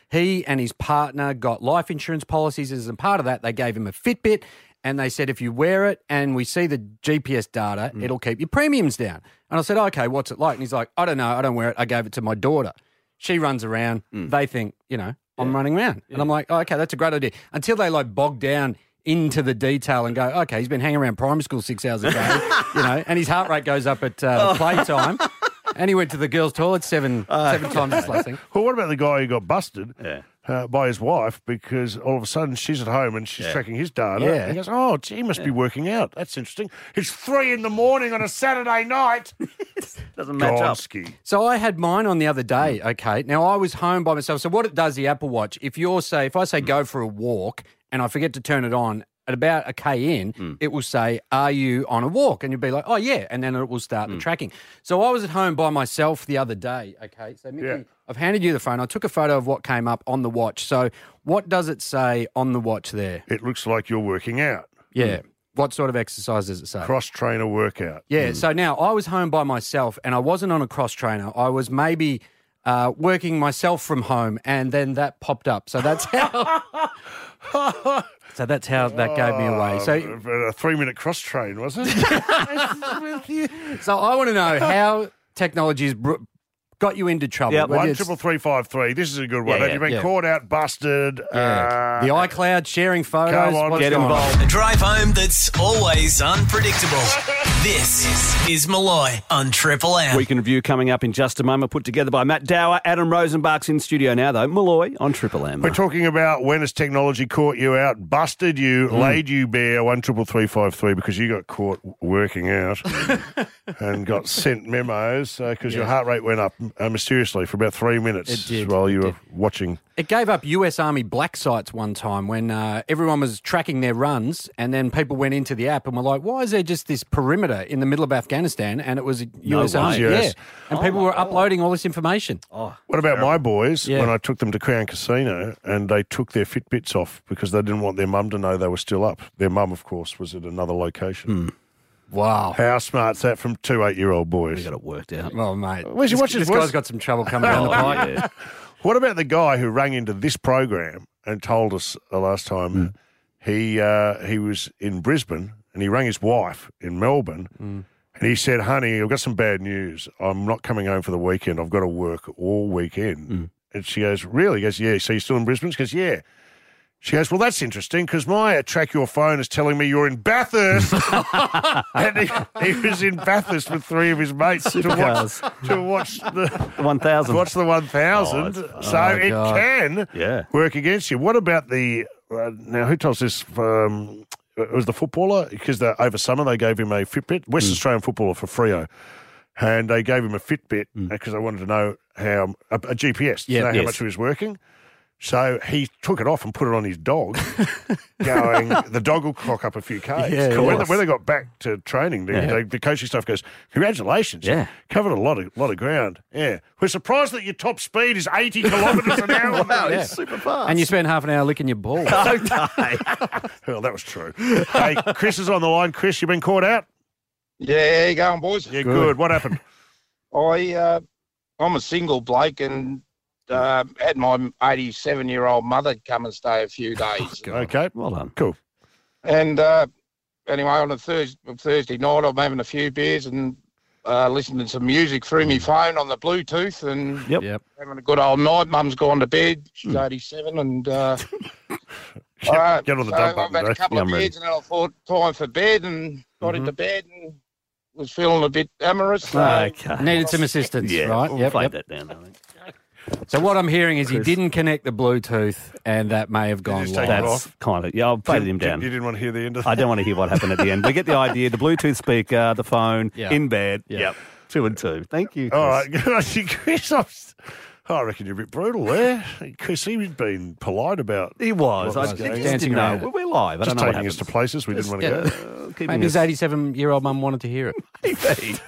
Speaker 10: He and his partner got life insurance policies. As a part of that, they gave him a Fitbit, and they said, if you wear it and we see the G P S data,
Speaker 2: Mm.
Speaker 10: it'll keep your premiums down. And I said, okay, what's it like? And he's like, I don't know. I don't wear it. I gave it to my daughter. She runs around.
Speaker 2: Mm.
Speaker 10: They think, you know, I'm running around. And I'm like, oh, okay, that's a great idea. Until they like bog down into the detail and go, okay, he's been hanging around primary school six hours a day, you know, and his heart rate goes up at uh, playtime. And he went to the girls' toilet seven seven times this last thing.
Speaker 2: Well, what about the guy who got busted
Speaker 3: Yeah.
Speaker 2: uh, by his wife because all of a sudden she's at home and she's
Speaker 3: Yeah.
Speaker 2: tracking his data?
Speaker 10: Yeah.
Speaker 2: And he goes, oh, gee, he must be working out. That's interesting. It's three in the morning on a Saturday night.
Speaker 3: Doesn't match up.
Speaker 2: Gonski.
Speaker 10: So I had mine on the other day, okay? Now, I was home by myself. So what it does, the Apple Watch, if you're, say, if I say go for a walk and I forget to turn it on, at about a K in,
Speaker 3: Mm.
Speaker 10: it will say, are you on a walk? And you'll be like, oh, yeah. And then it will start
Speaker 3: Mm.
Speaker 10: the tracking. So I was at home by myself the other day, okay? So, Mickey,
Speaker 2: Yeah.
Speaker 10: I've handed you the phone. I took a photo of what came up on the watch. So what does it say on the watch there?
Speaker 2: It looks like you're working out.
Speaker 10: Yeah. What sort of exercise does it say?
Speaker 2: Cross trainer workout.
Speaker 10: Yeah, so now I was home by myself and I wasn't on a cross trainer. I was maybe uh, working myself from home, and then that popped up. So that's how So that's how that gave me away. So
Speaker 2: a three minute cross train, was it?
Speaker 10: So I want to know how technology has br- got you into trouble.
Speaker 2: Yeah,
Speaker 10: Whether
Speaker 2: one
Speaker 10: it's-
Speaker 2: triple three five three. This is a good one.
Speaker 10: Yeah,
Speaker 2: Have you been
Speaker 10: yeah.
Speaker 2: caught out, busted?
Speaker 10: Yeah.
Speaker 2: Uh,
Speaker 10: the iCloud, sharing photos.
Speaker 2: Come on,
Speaker 10: what's
Speaker 2: get
Speaker 10: going on?
Speaker 2: involved.
Speaker 1: A drive home that's always unpredictable. This is Malloy on Triple M.
Speaker 3: Weekend review coming up in just a moment, put together by Matt Dower. Adam Rosenbach's in studio now, though. Malloy on Triple M.
Speaker 2: We're talking about when has technology caught you out, busted you,
Speaker 3: Mm.
Speaker 2: laid you bare, one triple three five three because you got caught working out and got sent memos because your
Speaker 10: Yes.
Speaker 2: heart rate went up uh, mysteriously for about three minutes
Speaker 10: It did,
Speaker 2: while
Speaker 10: it
Speaker 2: you were
Speaker 10: did.
Speaker 2: watching.
Speaker 10: It gave up U S Army black sites one time when uh, everyone was tracking their runs, and then people went into the app and were like, why is there just this perimeter in the middle of Afghanistan? And it was U S
Speaker 2: way.
Speaker 10: Army.
Speaker 2: Yes.
Speaker 10: Yeah. And
Speaker 2: Oh,
Speaker 10: people
Speaker 2: my
Speaker 10: were
Speaker 2: God.
Speaker 10: uploading all this information.
Speaker 3: Oh,
Speaker 2: What about my boys
Speaker 10: Yeah.
Speaker 2: when I took them to Crown Casino and they took their Fitbits off because they didn't want their mum to know they were still up? Their mum, of course, was at another location.
Speaker 10: Wow.
Speaker 2: How smart's that from two eight-year-old boys?
Speaker 3: We got it worked out.
Speaker 10: Well, mate.
Speaker 2: Where's your
Speaker 10: this,
Speaker 2: watch his
Speaker 10: this
Speaker 2: voice?
Speaker 10: guy's got some trouble coming down the
Speaker 3: Oh,
Speaker 10: pike.
Speaker 3: yeah.
Speaker 2: What about the guy who rang into this program and told us the last time he uh, he was in Brisbane and he rang his wife in Melbourne and he said, honey, I've got some bad news. I'm not coming home for the weekend. I've got to work all weekend. And she goes, really? He goes, yeah. So you're still in Brisbane? She goes, yeah. She goes, well, that's interesting because my Track Your Phone is telling me you're in Bathurst. And he, he was in Bathurst with three of his mates to watch, to watch the
Speaker 3: one thousand.
Speaker 2: Watch the one thousand.
Speaker 3: Oh, it's-
Speaker 2: so
Speaker 3: oh,
Speaker 2: it
Speaker 3: God.
Speaker 2: can
Speaker 3: Yeah.
Speaker 2: work against you. What about the uh, now? Who tells this? Um, it was the footballer because the, over summer they gave him a Fitbit. West Australian footballer for Freo, and they gave him a Fitbit because they wanted to know how a, a G P S to
Speaker 10: Yeah,
Speaker 2: know how
Speaker 10: yes.
Speaker 2: much he was working. So he took it off and put it on his dog, going, the dog will clock up a few Ks.
Speaker 10: Yeah, of
Speaker 2: So when, they,
Speaker 10: course.
Speaker 2: when they got back to training, the,
Speaker 3: Yeah.
Speaker 2: the, the coaching staff goes, congratulations.
Speaker 3: Yeah.
Speaker 2: Covered a lot of lot of ground. Yeah. We're surprised that your top speed is eighty kilometres an hour.
Speaker 3: Wow,
Speaker 10: Yeah.
Speaker 3: it's super fast.
Speaker 10: And you spent half an hour licking your balls.
Speaker 2: Well, that was true. Hey, Chris is on the line. Chris, you been caught out?
Speaker 15: Yeah, how you going, boys?
Speaker 2: Yeah, good. What happened?
Speaker 15: I, uh, I'm a single bloke and uh, had my eighty-seven-year-old mother come and stay a few days.
Speaker 2: Okay.
Speaker 3: Well done.
Speaker 2: Cool.
Speaker 15: And uh, anyway, on a Thursday, Thursday night, I'm having a few beers and uh, listening to some music through my phone on the Bluetooth and
Speaker 3: Yep.
Speaker 10: Yep.
Speaker 15: having a good old night. Mum's gone to bed. She's eighty-seven and... Uh, all right,
Speaker 2: Get on the
Speaker 15: so
Speaker 2: dump
Speaker 15: I've
Speaker 2: button,
Speaker 15: had
Speaker 2: Dave.
Speaker 15: a couple
Speaker 3: Yeah,
Speaker 15: of
Speaker 3: I'm ready.
Speaker 15: beers and then I thought time for bed and got into bed and was feeling a bit amorous. So
Speaker 3: Okay.
Speaker 10: Needed some assistance,
Speaker 3: Yeah,
Speaker 10: right?
Speaker 3: we'll
Speaker 10: Yep,
Speaker 3: fade
Speaker 10: yep.
Speaker 3: that down, I think.
Speaker 10: So what I'm hearing is he
Speaker 3: Chris.
Speaker 10: didn't connect the Bluetooth, and that may have gone
Speaker 2: just take
Speaker 10: live.
Speaker 2: it
Speaker 3: That's
Speaker 2: off?
Speaker 3: kind of, yeah, I've faded him down.
Speaker 2: You didn't want to hear the end of that?
Speaker 3: I don't want to hear what happened at the end. We get the idea. The Bluetooth speaker, the phone,
Speaker 10: Yeah.
Speaker 3: in bed.
Speaker 10: Yeah.
Speaker 3: Yep. Two and two. Thank you. Chris.
Speaker 2: All right. Good on you, Chris. I'm, I reckon you're a bit brutal there. Chris, he's been polite about
Speaker 3: He was.
Speaker 2: What
Speaker 3: I
Speaker 2: was
Speaker 3: just
Speaker 2: going
Speaker 3: didn't
Speaker 10: on?
Speaker 3: know. We're live. I
Speaker 2: just
Speaker 3: don't know what
Speaker 2: taking us to
Speaker 3: happens.
Speaker 2: places we didn't want to
Speaker 10: yeah.
Speaker 2: go.
Speaker 3: Uh, keeping
Speaker 10: Maybe his
Speaker 3: us-
Speaker 10: eighty-seven-year-old mum wanted to hear it.
Speaker 3: Maybe.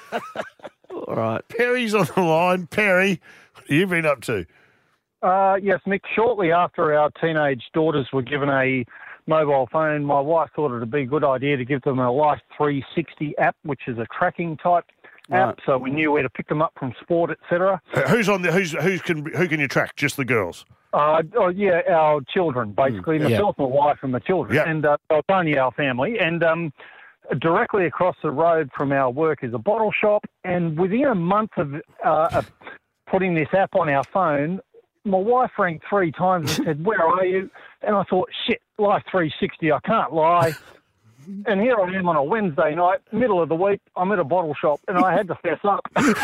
Speaker 3: All right.
Speaker 2: Perry's on the line. Perry, what have you been up to?
Speaker 17: Uh, yes, Mick, shortly after our teenage daughters were given a mobile phone, my wife thought it would be a good idea to give them a Life three sixty app, which is a tracking type app,
Speaker 3: Right.
Speaker 17: so we knew where to pick them up from sport, et cetera.
Speaker 2: Uh, Who's on the? Who's who's can who can you track? Just the girls.
Speaker 18: Uh, oh, yeah, our children, basically,
Speaker 10: Mm,
Speaker 18: myself, my wife, and my children,
Speaker 2: Yeah.
Speaker 18: and uh, well, it's only our family. And um, directly across the road from our work is a bottle shop, and within a month of, uh, of putting this app on our phone, my wife rang three times and said, "Where are you?" And I thought, "Shit, Life three sixty, I can't lie." And here I am on a Wednesday night, middle of the week. I'm at a bottle shop, and I had to fess up.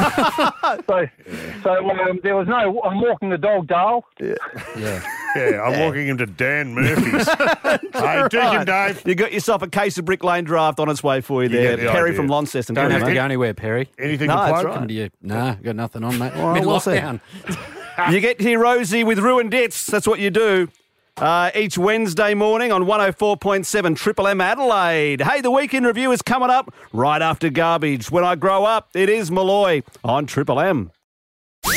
Speaker 18: so, so um, there was no. I'm walking the dog, Dale.
Speaker 2: Yeah, yeah. Yeah, I'm walking him to Dan Murphy's. Hey, do him, Dave.
Speaker 3: You got yourself a case of Brick Lane draft on its way for you,
Speaker 2: You
Speaker 3: there.
Speaker 2: get the
Speaker 3: Perry
Speaker 2: idea.
Speaker 3: from Launceston.
Speaker 10: Don't
Speaker 3: Come
Speaker 10: have
Speaker 3: on,
Speaker 10: to
Speaker 3: mate.
Speaker 10: go anywhere, Perry.
Speaker 2: Anything
Speaker 3: No,
Speaker 2: to
Speaker 3: that's
Speaker 2: plug?
Speaker 3: right.
Speaker 10: Come to you. Nah, got nothing on, mate.
Speaker 3: All right,
Speaker 10: Mid
Speaker 3: we'll see.
Speaker 10: lockdown.
Speaker 3: You get here, Rosie, with ruined debts. That's what you do. Uh, each Wednesday morning on one oh four point seven Triple M Adelaide. Hey, the weekend review is coming up right after Garbage. When I grow up, it is Malloy on Triple M.
Speaker 1: For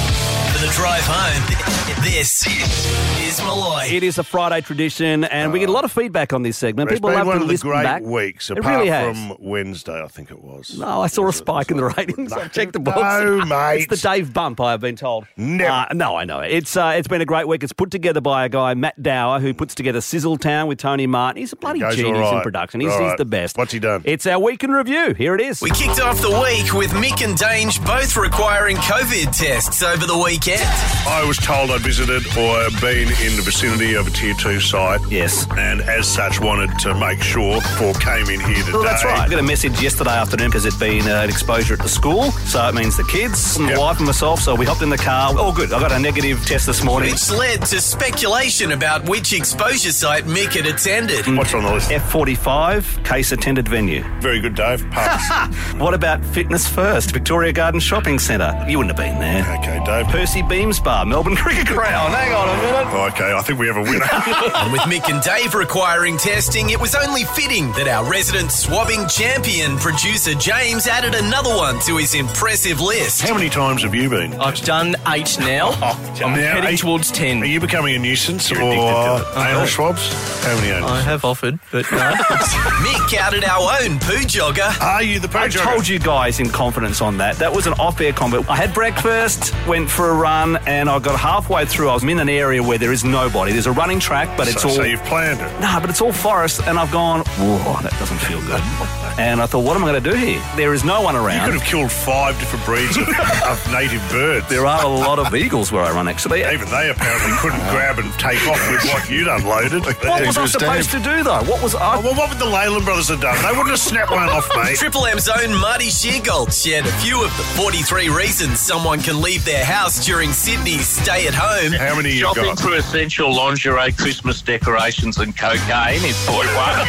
Speaker 1: the drive home, this is Malloy.
Speaker 3: It is a Friday tradition, and we get a lot of feedback on this segment.
Speaker 2: It's
Speaker 3: People
Speaker 2: been
Speaker 3: love
Speaker 2: one
Speaker 3: to
Speaker 2: of the
Speaker 3: listen
Speaker 2: great
Speaker 3: back.
Speaker 2: weeks,
Speaker 3: It
Speaker 2: apart
Speaker 3: really has.
Speaker 2: from Wednesday, I think it was.
Speaker 3: No, I saw a spike in the ratings. I've checked the books.
Speaker 2: No, mate.
Speaker 3: It's the Dave bump, I have been told.
Speaker 2: Never.
Speaker 3: Uh, no, I know. It's uh, It's been a great week. It's put together by a guy, Matt Dower, who puts together Sizzletown with Tony Martin. He's a bloody
Speaker 2: Goes
Speaker 3: genius
Speaker 2: all right.
Speaker 3: in production. He's,
Speaker 2: All
Speaker 3: he's
Speaker 2: right.
Speaker 3: the best.
Speaker 2: What's he done?
Speaker 3: It's our week in review. Here it is.
Speaker 1: We kicked off the week with Mick and Dange both requiring COVID tests over the weekend.
Speaker 2: I was told I'd visited or been in the vicinity of a Tier two site.
Speaker 3: Yes.
Speaker 2: And as such, wanted to make sure before came in here today.
Speaker 3: Well, that's right. I got a message yesterday afternoon because it'd been uh, an exposure at the school. So it means the kids, and
Speaker 2: Yep.
Speaker 3: the wife and myself. So we hopped in the car. All good. I got a negative test this morning.
Speaker 1: Which led to speculation about which exposure site Mick had attended.
Speaker 2: What's on the list?
Speaker 3: F forty-five, case attended venue.
Speaker 2: Very good, Dave. Pass.
Speaker 3: What about Fitness First, Victoria Garden Shopping Centre? You wouldn't have been there.
Speaker 2: Okay, Dave.
Speaker 3: Percy Beam Spa, Melbourne Cricket Ground. Hang on a minute.
Speaker 2: Okay, I think we have a winner.
Speaker 1: And with Mick and Dave requiring testing, it was only fitting that our resident swabbing champion, producer James, added another one to his impressive list.
Speaker 2: How many times have you been?
Speaker 5: I've done eight now. I'm
Speaker 2: Now,
Speaker 5: heading
Speaker 2: eight-
Speaker 5: towards ten.
Speaker 2: Are you becoming a nuisance
Speaker 5: You're
Speaker 2: or
Speaker 5: addicted to it.
Speaker 2: anal
Speaker 5: Uh,
Speaker 2: swabs? How many anals?
Speaker 5: I have offered, but no.
Speaker 1: Mick outed our own poo jogger.
Speaker 2: Are you the poo
Speaker 3: I
Speaker 2: jogger?
Speaker 3: told you guys in confidence on that. That was an off-air comment. I had breakfast, went for a run, and I got halfway through. I was in an area where there is nobody. There's a running track, but it's
Speaker 2: so,
Speaker 3: all...
Speaker 2: So you've planned it.
Speaker 3: No, but it's all forest, and I've gone, whoa, that doesn't feel good. And I thought, what am I going to do here? There is no one
Speaker 2: You
Speaker 3: around.
Speaker 2: could have killed five different breeds of, of native birds.
Speaker 3: There are a lot of eagles where I run, actually.
Speaker 2: Even they apparently couldn't grab and take off with what you'd unloaded.
Speaker 3: What was I supposed to do, though? What was I...
Speaker 2: Oh, well, what would the Leyland brothers have done? They wouldn't have snapped one off, mate.
Speaker 1: Triple M's own Marty Sheargold shared a few of the forty-three reasons someone can leave their house during Sydney's stay at home.
Speaker 2: How many you
Speaker 12: Shopping
Speaker 2: got?
Speaker 12: for essential lingerie, Christmas decorations and cocaine is point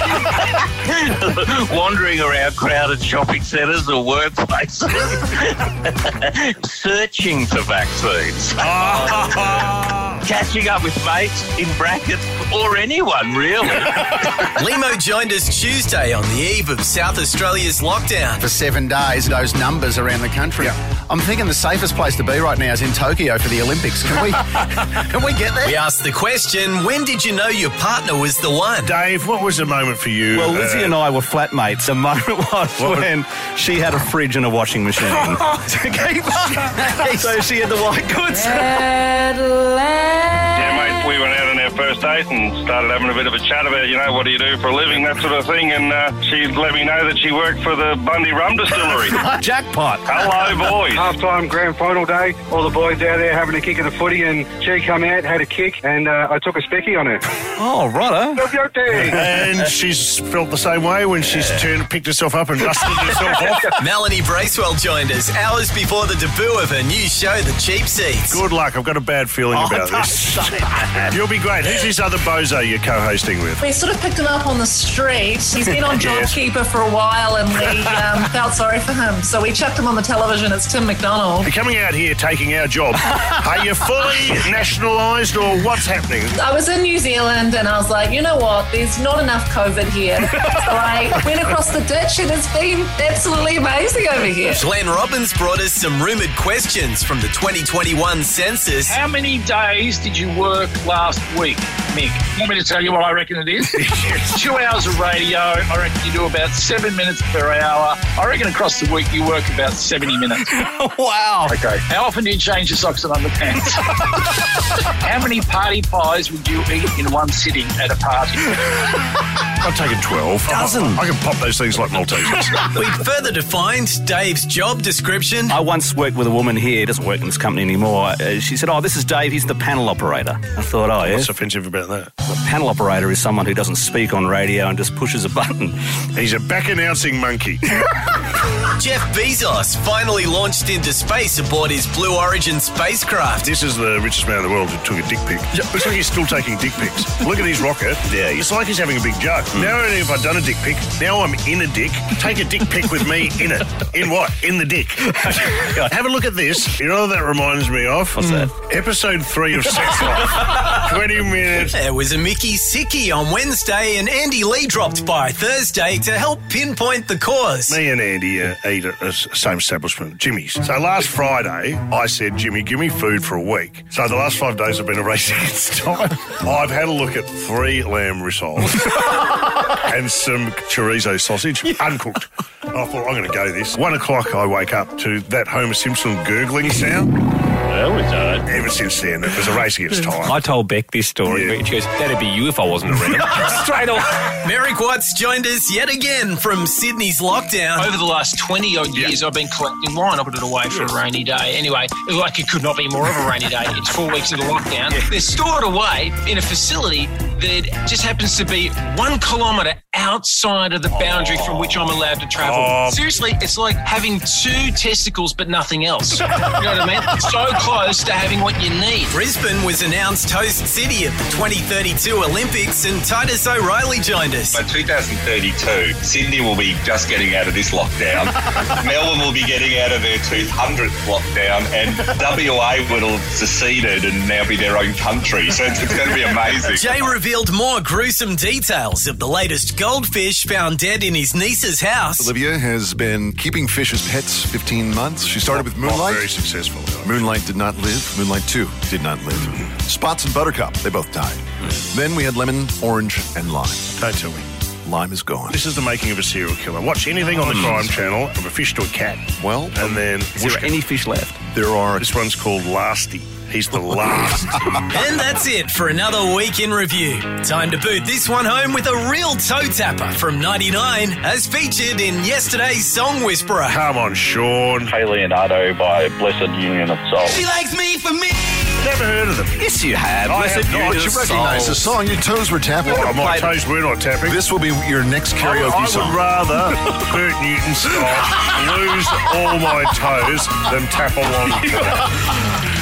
Speaker 12: one. Wandering around crowded shopping centres or workplaces. Searching for vaccines. Catching up with mates, in brackets, or anyone, really.
Speaker 1: Limo joined us Tuesday on the eve of South Australia's lockdown.
Speaker 13: For seven days, those numbers around the country. I'm thinking the safest place to be right now is in Tokyo for the Olympics. Can we can we get there?
Speaker 1: We asked the question, when did you know your partner was the one?
Speaker 2: Dave, what was the moment for you?
Speaker 3: Well, Lizzie
Speaker 2: uh,
Speaker 3: and I were flatmates. The moment was when she had a fridge and a washing machine. to keep so she had the white goods.
Speaker 19: Yeah, mate, we went out on our first date and started having a bit of a chat about, you know, what do you do for a living, that sort of thing, and uh, she let me know that she worked for the Bundy Rum Distillery.
Speaker 3: Jackpot.
Speaker 19: Hello, boys.
Speaker 24: Half-time grand final day, all the boys out there having a kick of the footy, and she come out, had a kick, and uh, I took a specky on her.
Speaker 3: Oh, righto.
Speaker 2: And she's felt the same way when she's turned, picked herself up and dusted herself off.
Speaker 1: Melanie Bracewell joined us hours before the debut of her new show, The Cheap Seats.
Speaker 2: Good luck. I've got a bad feeling
Speaker 1: Oh,
Speaker 2: about
Speaker 1: don't
Speaker 2: this.
Speaker 1: say that.
Speaker 2: You'll be great. Who's this other bozo you're co-hosting with?
Speaker 25: We sort of picked him up on the street. He's been on
Speaker 2: Yes.
Speaker 25: JobKeeper for a while and we um, felt sorry for him. So we chucked him on the television. It's Tim McDonald.
Speaker 2: You're coming out here taking our job. Are you fully nationalised or what's happening?
Speaker 25: I was in New Zealand and I was like, you know what? There's not enough COVID here. So I went across the ditch and it's been absolutely amazing over here.
Speaker 1: Glenn Robbins brought us some rumoured questions from the twenty twenty-one census.
Speaker 23: How many days did you work last week, Mick? Want me to tell you what I reckon it is? Two hours of radio. I reckon you do about seven minutes per hour. I reckon across the week you work about seventy minutes.
Speaker 3: Wow.
Speaker 23: Okay. How often do you change your socks and underpants? How many party pies would you eat in one sitting at a party?
Speaker 2: I've taken twelve.
Speaker 3: Dozen.
Speaker 2: I can pop those things like Maltesers.
Speaker 1: We further defined Dave's job description.
Speaker 3: I once worked with a woman here, doesn't work in this company anymore. Uh, she said, oh, this is Dave, he's the panel operator. I thought, oh, yeah.
Speaker 2: What's offensive about that?
Speaker 3: The panel operator is someone who doesn't speak on radio and just pushes a button.
Speaker 2: He's a back-announcing monkey.
Speaker 1: Jeff Bezos finally launched into space aboard his Blue Origin spacecraft.
Speaker 2: This is the richest man in the world who took a dick pic. Looks like he's still taking dick pics. Look at his rocket. Yeah, it's like he's having a big joke. Mm. Not only have I done a dick pic, now I'm in a dick. Take a dick pic with me in it. In what? In the dick. Have a look at this. You know what that reminds me of?
Speaker 3: What's that?
Speaker 2: Episode three of Sex Life. twenty minutes.
Speaker 1: There was a Mickey Sickie on Wednesday and Andy Lee dropped by Thursday to help pinpoint the cause.
Speaker 2: Me and Andy uh, eat at the same establishment, Jimmy's. So last Friday, I said, Jimmy, give me food for a week. So the last five days have been a race against time. I've had a look at three lamb rissoles and some chorizo sausage, uncooked. I thought, I'm going to go this. One o'clock, I wake up to that Homer Simpson gurgling sound.
Speaker 4: Well, we done.
Speaker 2: Ever since then, it was a race against time.
Speaker 4: I told Beck this story,
Speaker 2: Yeah.
Speaker 4: but she goes, that'd be you if I wasn't around. Straight off.
Speaker 1: Merrick Watts joined us yet again from Sydney's lockdown.
Speaker 23: Over the last twenty odd years, I've been collecting wine. I put it away for a rainy day. Anyway, like it could not be more of a rainy day. It's four weeks of the lockdown. They're stored away in a facility that just happens to be one kilometre outside of the boundary from which I'm allowed to travel.
Speaker 2: Oh.
Speaker 23: Seriously, it's like having two testicles but nothing else. You know what I mean? It's so close to having what you need.
Speaker 1: Brisbane was announced host city of the twenty thirty-two Olympics and Titus O'Reilly joined us.
Speaker 7: By two thousand thirty-two, Sydney will be just getting out of this lockdown. Melbourne will be getting out of their two hundredth lockdown, and W A will have seceded and now be their own country. So it's, it's going to be amazing.
Speaker 1: Jay revealed more gruesome details of the latest goldfish found dead in his niece's house.
Speaker 16: Olivia has been keeping fish as pets fifteen months. She started with Moonlight.
Speaker 2: Not very successful.
Speaker 16: Moonlight did not live. Moonlight two did not live. Spots and Buttercup, they both died. Then we had Lemon, Orange, and Lime.
Speaker 2: Don't tell me.
Speaker 16: Lime is gone.
Speaker 2: This is the making of a serial killer. Watch anything on the crime channel of a fish to a cat.
Speaker 16: Well,
Speaker 2: and then
Speaker 3: is there any fish left?
Speaker 16: There are.
Speaker 2: This one's called Lasty. He's the last.
Speaker 1: And that's it for another week in review. Time to boot this one home with a real toe tapper from ninety-nine, as featured in yesterday's Song Whisperer.
Speaker 2: Come on, Sean.
Speaker 19: Hey Leonardo by Blessed Union of Souls.
Speaker 1: She likes me for me.
Speaker 2: Never heard of them.
Speaker 3: Yes, you have.
Speaker 2: I
Speaker 3: Blessed
Speaker 2: have not.
Speaker 3: Union
Speaker 16: You
Speaker 3: of
Speaker 16: recognise the
Speaker 3: Souls.
Speaker 16: song. Your toes were tapping.
Speaker 2: Oh, my toes were not tapping.
Speaker 16: This will be your next karaoke
Speaker 2: I, I
Speaker 16: song.
Speaker 2: would rather Bert Newton style lose all my toes than tap along to that.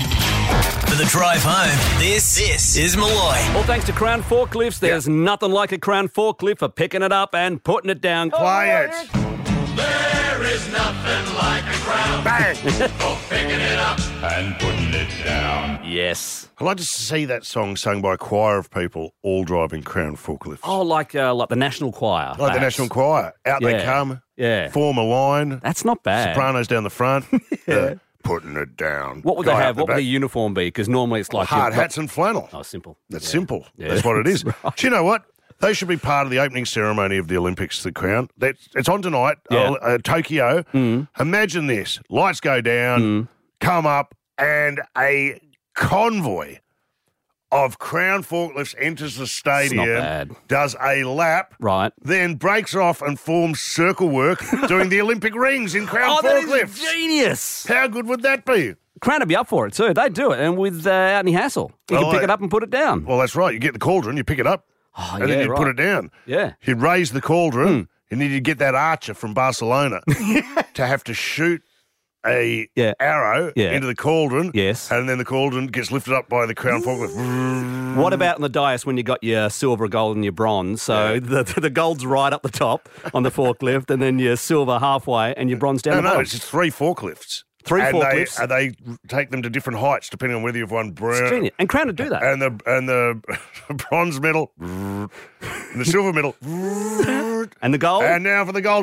Speaker 1: For the drive home, this, this is Malloy.
Speaker 3: Well, thanks to Crown Forklifts, there's nothing like a Crown Forklift for picking it up and putting it down.
Speaker 2: Play it.
Speaker 21: There is nothing like a crown.
Speaker 2: Bang.
Speaker 21: For picking it up and putting it down.
Speaker 3: Yes.
Speaker 2: I'd like to see that song sung by a choir of people all driving Crown forklifts.
Speaker 3: Oh, like uh, like the National Choir.
Speaker 2: Like the
Speaker 3: perhaps.
Speaker 2: National Choir. Out they
Speaker 3: Yeah.
Speaker 2: come.
Speaker 3: Yeah.
Speaker 2: Form a line.
Speaker 3: That's not bad.
Speaker 2: Sopranos down the front. yeah. Putting it down.
Speaker 3: What would
Speaker 2: Guy
Speaker 3: they
Speaker 2: up
Speaker 3: have?
Speaker 2: the
Speaker 3: What would
Speaker 2: back.
Speaker 3: the uniform be? Because normally it's like
Speaker 2: Hard
Speaker 3: you've
Speaker 2: hats and flannel.
Speaker 3: Oh, simple.
Speaker 2: That's
Speaker 3: Yeah.
Speaker 2: simple.
Speaker 3: Yeah.
Speaker 2: That's what it is.
Speaker 3: Right.
Speaker 2: Do you know what? They should be part of the opening ceremony of the Olympics, the Crown. That's, it's on tonight,
Speaker 3: Yeah.
Speaker 2: uh, uh, Tokyo.
Speaker 3: Mm.
Speaker 2: Imagine this. Lights go down,
Speaker 3: Mm.
Speaker 2: come up, and a convoy of Crown forklifts enters the stadium,
Speaker 3: bad.
Speaker 2: does a lap,
Speaker 3: Right.
Speaker 2: then breaks off and forms circle work doing the Olympic rings in Crown
Speaker 3: Oh, that
Speaker 2: forklifts.
Speaker 3: is genius.
Speaker 2: How good would that be?
Speaker 3: Crown would be up for it too. They do it, and with uh, out any hassle, you
Speaker 2: Well,
Speaker 3: can pick
Speaker 2: I-
Speaker 3: it up and put it down.
Speaker 2: Well, that's right. You get the cauldron, you pick it up,
Speaker 3: Oh,
Speaker 2: and
Speaker 3: yeah,
Speaker 2: then you put
Speaker 3: right.
Speaker 2: it down.
Speaker 3: Yeah.
Speaker 2: You'd raise the cauldron, and then you'd get that archer from Barcelona to have to shoot a
Speaker 3: Yeah.
Speaker 2: arrow
Speaker 3: Yeah.
Speaker 2: into the cauldron.
Speaker 3: Yes.
Speaker 2: And then the cauldron gets lifted up by the Crown forklift.
Speaker 3: What about on the dais when you got your silver, gold, and your bronze? So the the gold's right up the top on the forklift, and then your silver halfway, and your bronze down
Speaker 2: No,
Speaker 3: the
Speaker 2: no,
Speaker 3: bottom.
Speaker 2: it's just three forklifts.
Speaker 3: Three
Speaker 2: and
Speaker 3: forklifts.
Speaker 2: They, and they take them to different heights depending on whether you've won bronze.
Speaker 3: It's genius. And Crown would do that.
Speaker 2: And the and the bronze medal, and the silver medal,
Speaker 3: And the gold.
Speaker 2: and now for the gold.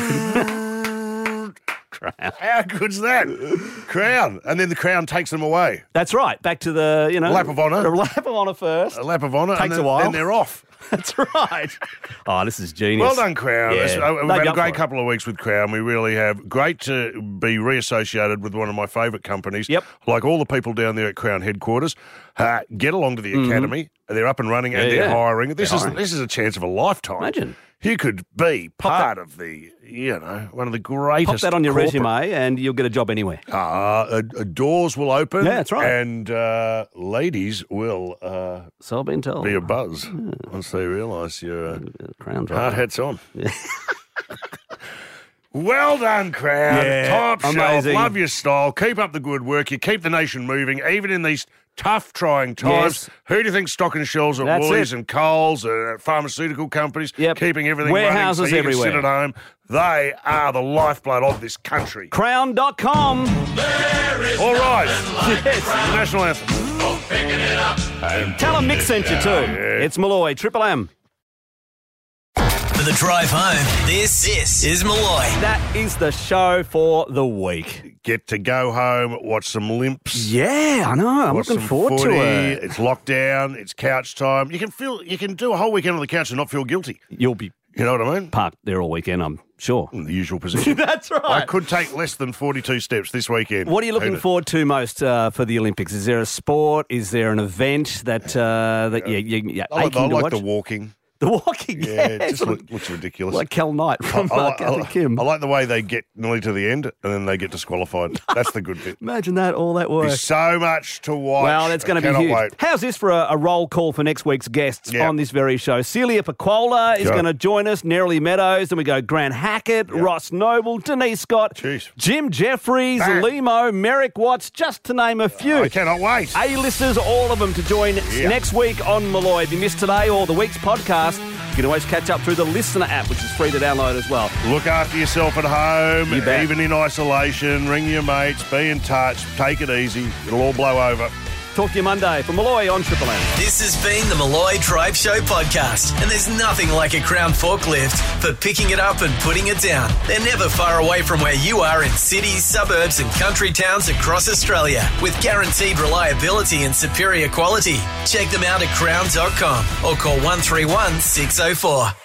Speaker 3: Crown.
Speaker 2: How good's that? Crown. And then the Crown takes them away.
Speaker 3: That's right. Back to the you know
Speaker 2: Lap of honour.
Speaker 3: The lap of honour first.
Speaker 2: A lap of honour.
Speaker 3: Takes
Speaker 2: and then,
Speaker 3: a while.
Speaker 2: Then they're off.
Speaker 3: That's right. Oh, this is genius.
Speaker 2: Well done, Crown.
Speaker 3: Yeah.
Speaker 2: It's- uh, We've
Speaker 3: They'd
Speaker 2: had
Speaker 3: be
Speaker 2: a
Speaker 3: up
Speaker 2: great
Speaker 3: for it.
Speaker 2: couple of weeks with Crown. We really have. Great to be reassociated with one of my favourite companies.
Speaker 3: Yep.
Speaker 2: Like all the people down there at Crown headquarters. Uh, get along to the
Speaker 3: Mhm.
Speaker 2: academy. They're up and running and
Speaker 3: Yeah,
Speaker 2: they're
Speaker 3: yeah.
Speaker 2: hiring. This
Speaker 3: They're
Speaker 2: is
Speaker 3: hiring.
Speaker 2: this is a chance of a lifetime.
Speaker 3: Imagine.
Speaker 2: You could be part of the, you know, one of the greatest.
Speaker 3: Pop that on your
Speaker 2: corporate-
Speaker 3: resume and you'll get a job anywhere.
Speaker 2: Uh, uh, doors will open.
Speaker 3: Yeah, that's right.
Speaker 2: And uh, ladies will uh,
Speaker 3: so I've been told.
Speaker 2: be a buzz once they realise your uh,
Speaker 3: Crown
Speaker 2: hard hat's on.
Speaker 3: Yeah.
Speaker 2: Well done, Crown.
Speaker 3: Yeah,
Speaker 2: Top shelf.
Speaker 3: amazing.
Speaker 2: Love your style. Keep up the good work. You keep the nation moving, even in these tough, trying times.
Speaker 3: Yes.
Speaker 2: Who do you think stocking shelves at
Speaker 3: That's
Speaker 2: Woolies
Speaker 3: it.
Speaker 2: and Coles and pharmaceutical companies,
Speaker 3: Yep.
Speaker 2: keeping everything
Speaker 3: Warehouses
Speaker 2: running so you
Speaker 3: everywhere.
Speaker 2: can sit at home? They are the lifeblood of this country.
Speaker 3: Crown dot com.
Speaker 2: All right.
Speaker 3: Yes.
Speaker 2: The national anthem.
Speaker 3: Tell them Mick sent you too. It's Malloy, Triple M.
Speaker 1: For the drive home, this, this is Malloy.
Speaker 3: That is the show for the week.
Speaker 2: Get to go home, watch some limps.
Speaker 3: Yeah, I know. I'm
Speaker 2: watch
Speaker 3: looking
Speaker 2: some
Speaker 3: forward
Speaker 2: footy.
Speaker 3: to it.
Speaker 2: It's lockdown. It's couch time. You can feel. You can do a whole weekend on the couch and not feel guilty.
Speaker 3: You'll be
Speaker 2: You know what I mean?
Speaker 3: parked there all weekend, I'm sure.
Speaker 2: In the usual position.
Speaker 3: That's right.
Speaker 2: I could take less than forty-two steps this weekend.
Speaker 3: What are you looking
Speaker 2: Hate it.
Speaker 3: forward to most uh, for the Olympics? Is there a sport? Is there an event that uh, that you, you, you're
Speaker 2: I like,
Speaker 3: aching
Speaker 2: I
Speaker 3: to
Speaker 2: like
Speaker 3: watch?
Speaker 2: the walking.
Speaker 3: The walking,
Speaker 2: Yeah,
Speaker 3: yeah.
Speaker 2: it just
Speaker 3: sort of
Speaker 2: look, looks ridiculous.
Speaker 3: like Cal Knight from
Speaker 2: I,
Speaker 3: uh,
Speaker 2: like, I,
Speaker 3: Kathy
Speaker 2: like,
Speaker 3: Kim.
Speaker 2: I like the way they get nearly to the end and then they get disqualified. That's the good bit.
Speaker 3: Imagine that, all that work.
Speaker 2: There's so much to watch.
Speaker 3: Well, that's going
Speaker 2: I
Speaker 3: to be
Speaker 2: cannot
Speaker 3: huge.
Speaker 2: wait.
Speaker 3: How's this for a, a roll call for next week's guests
Speaker 2: Yeah.
Speaker 3: on this very show? Celia Pacquola is
Speaker 2: Sure.
Speaker 3: going to join us, Nerily Meadows, then we go Grant Hackett, Ross Noble, Denise Scott,
Speaker 2: Jeez.
Speaker 3: Jim Jeffries,
Speaker 2: Bang.
Speaker 3: Limo, Merrick Watts, just to name a few.
Speaker 2: I cannot wait.
Speaker 3: A-listers, all of them to join
Speaker 2: Yeah.
Speaker 3: next week on Malloy. If you missed today or the week's podcast, you can always catch up through the Listener app, which is free to download as well.
Speaker 2: Look after yourself at home,
Speaker 3: You bet.
Speaker 2: even in isolation. Ring your mates, be in touch, take it easy. It'll all blow over.
Speaker 3: Talk to you Monday from Malloy on Triple M.
Speaker 1: This has been the Malloy Drive Show podcast, and there's nothing like a Crown forklift for picking it up and putting it down. They're never far away from where you are in cities, suburbs, and country towns across Australia, with guaranteed reliability and superior quality. Check them out at crown dot com or call one three one, six oh four.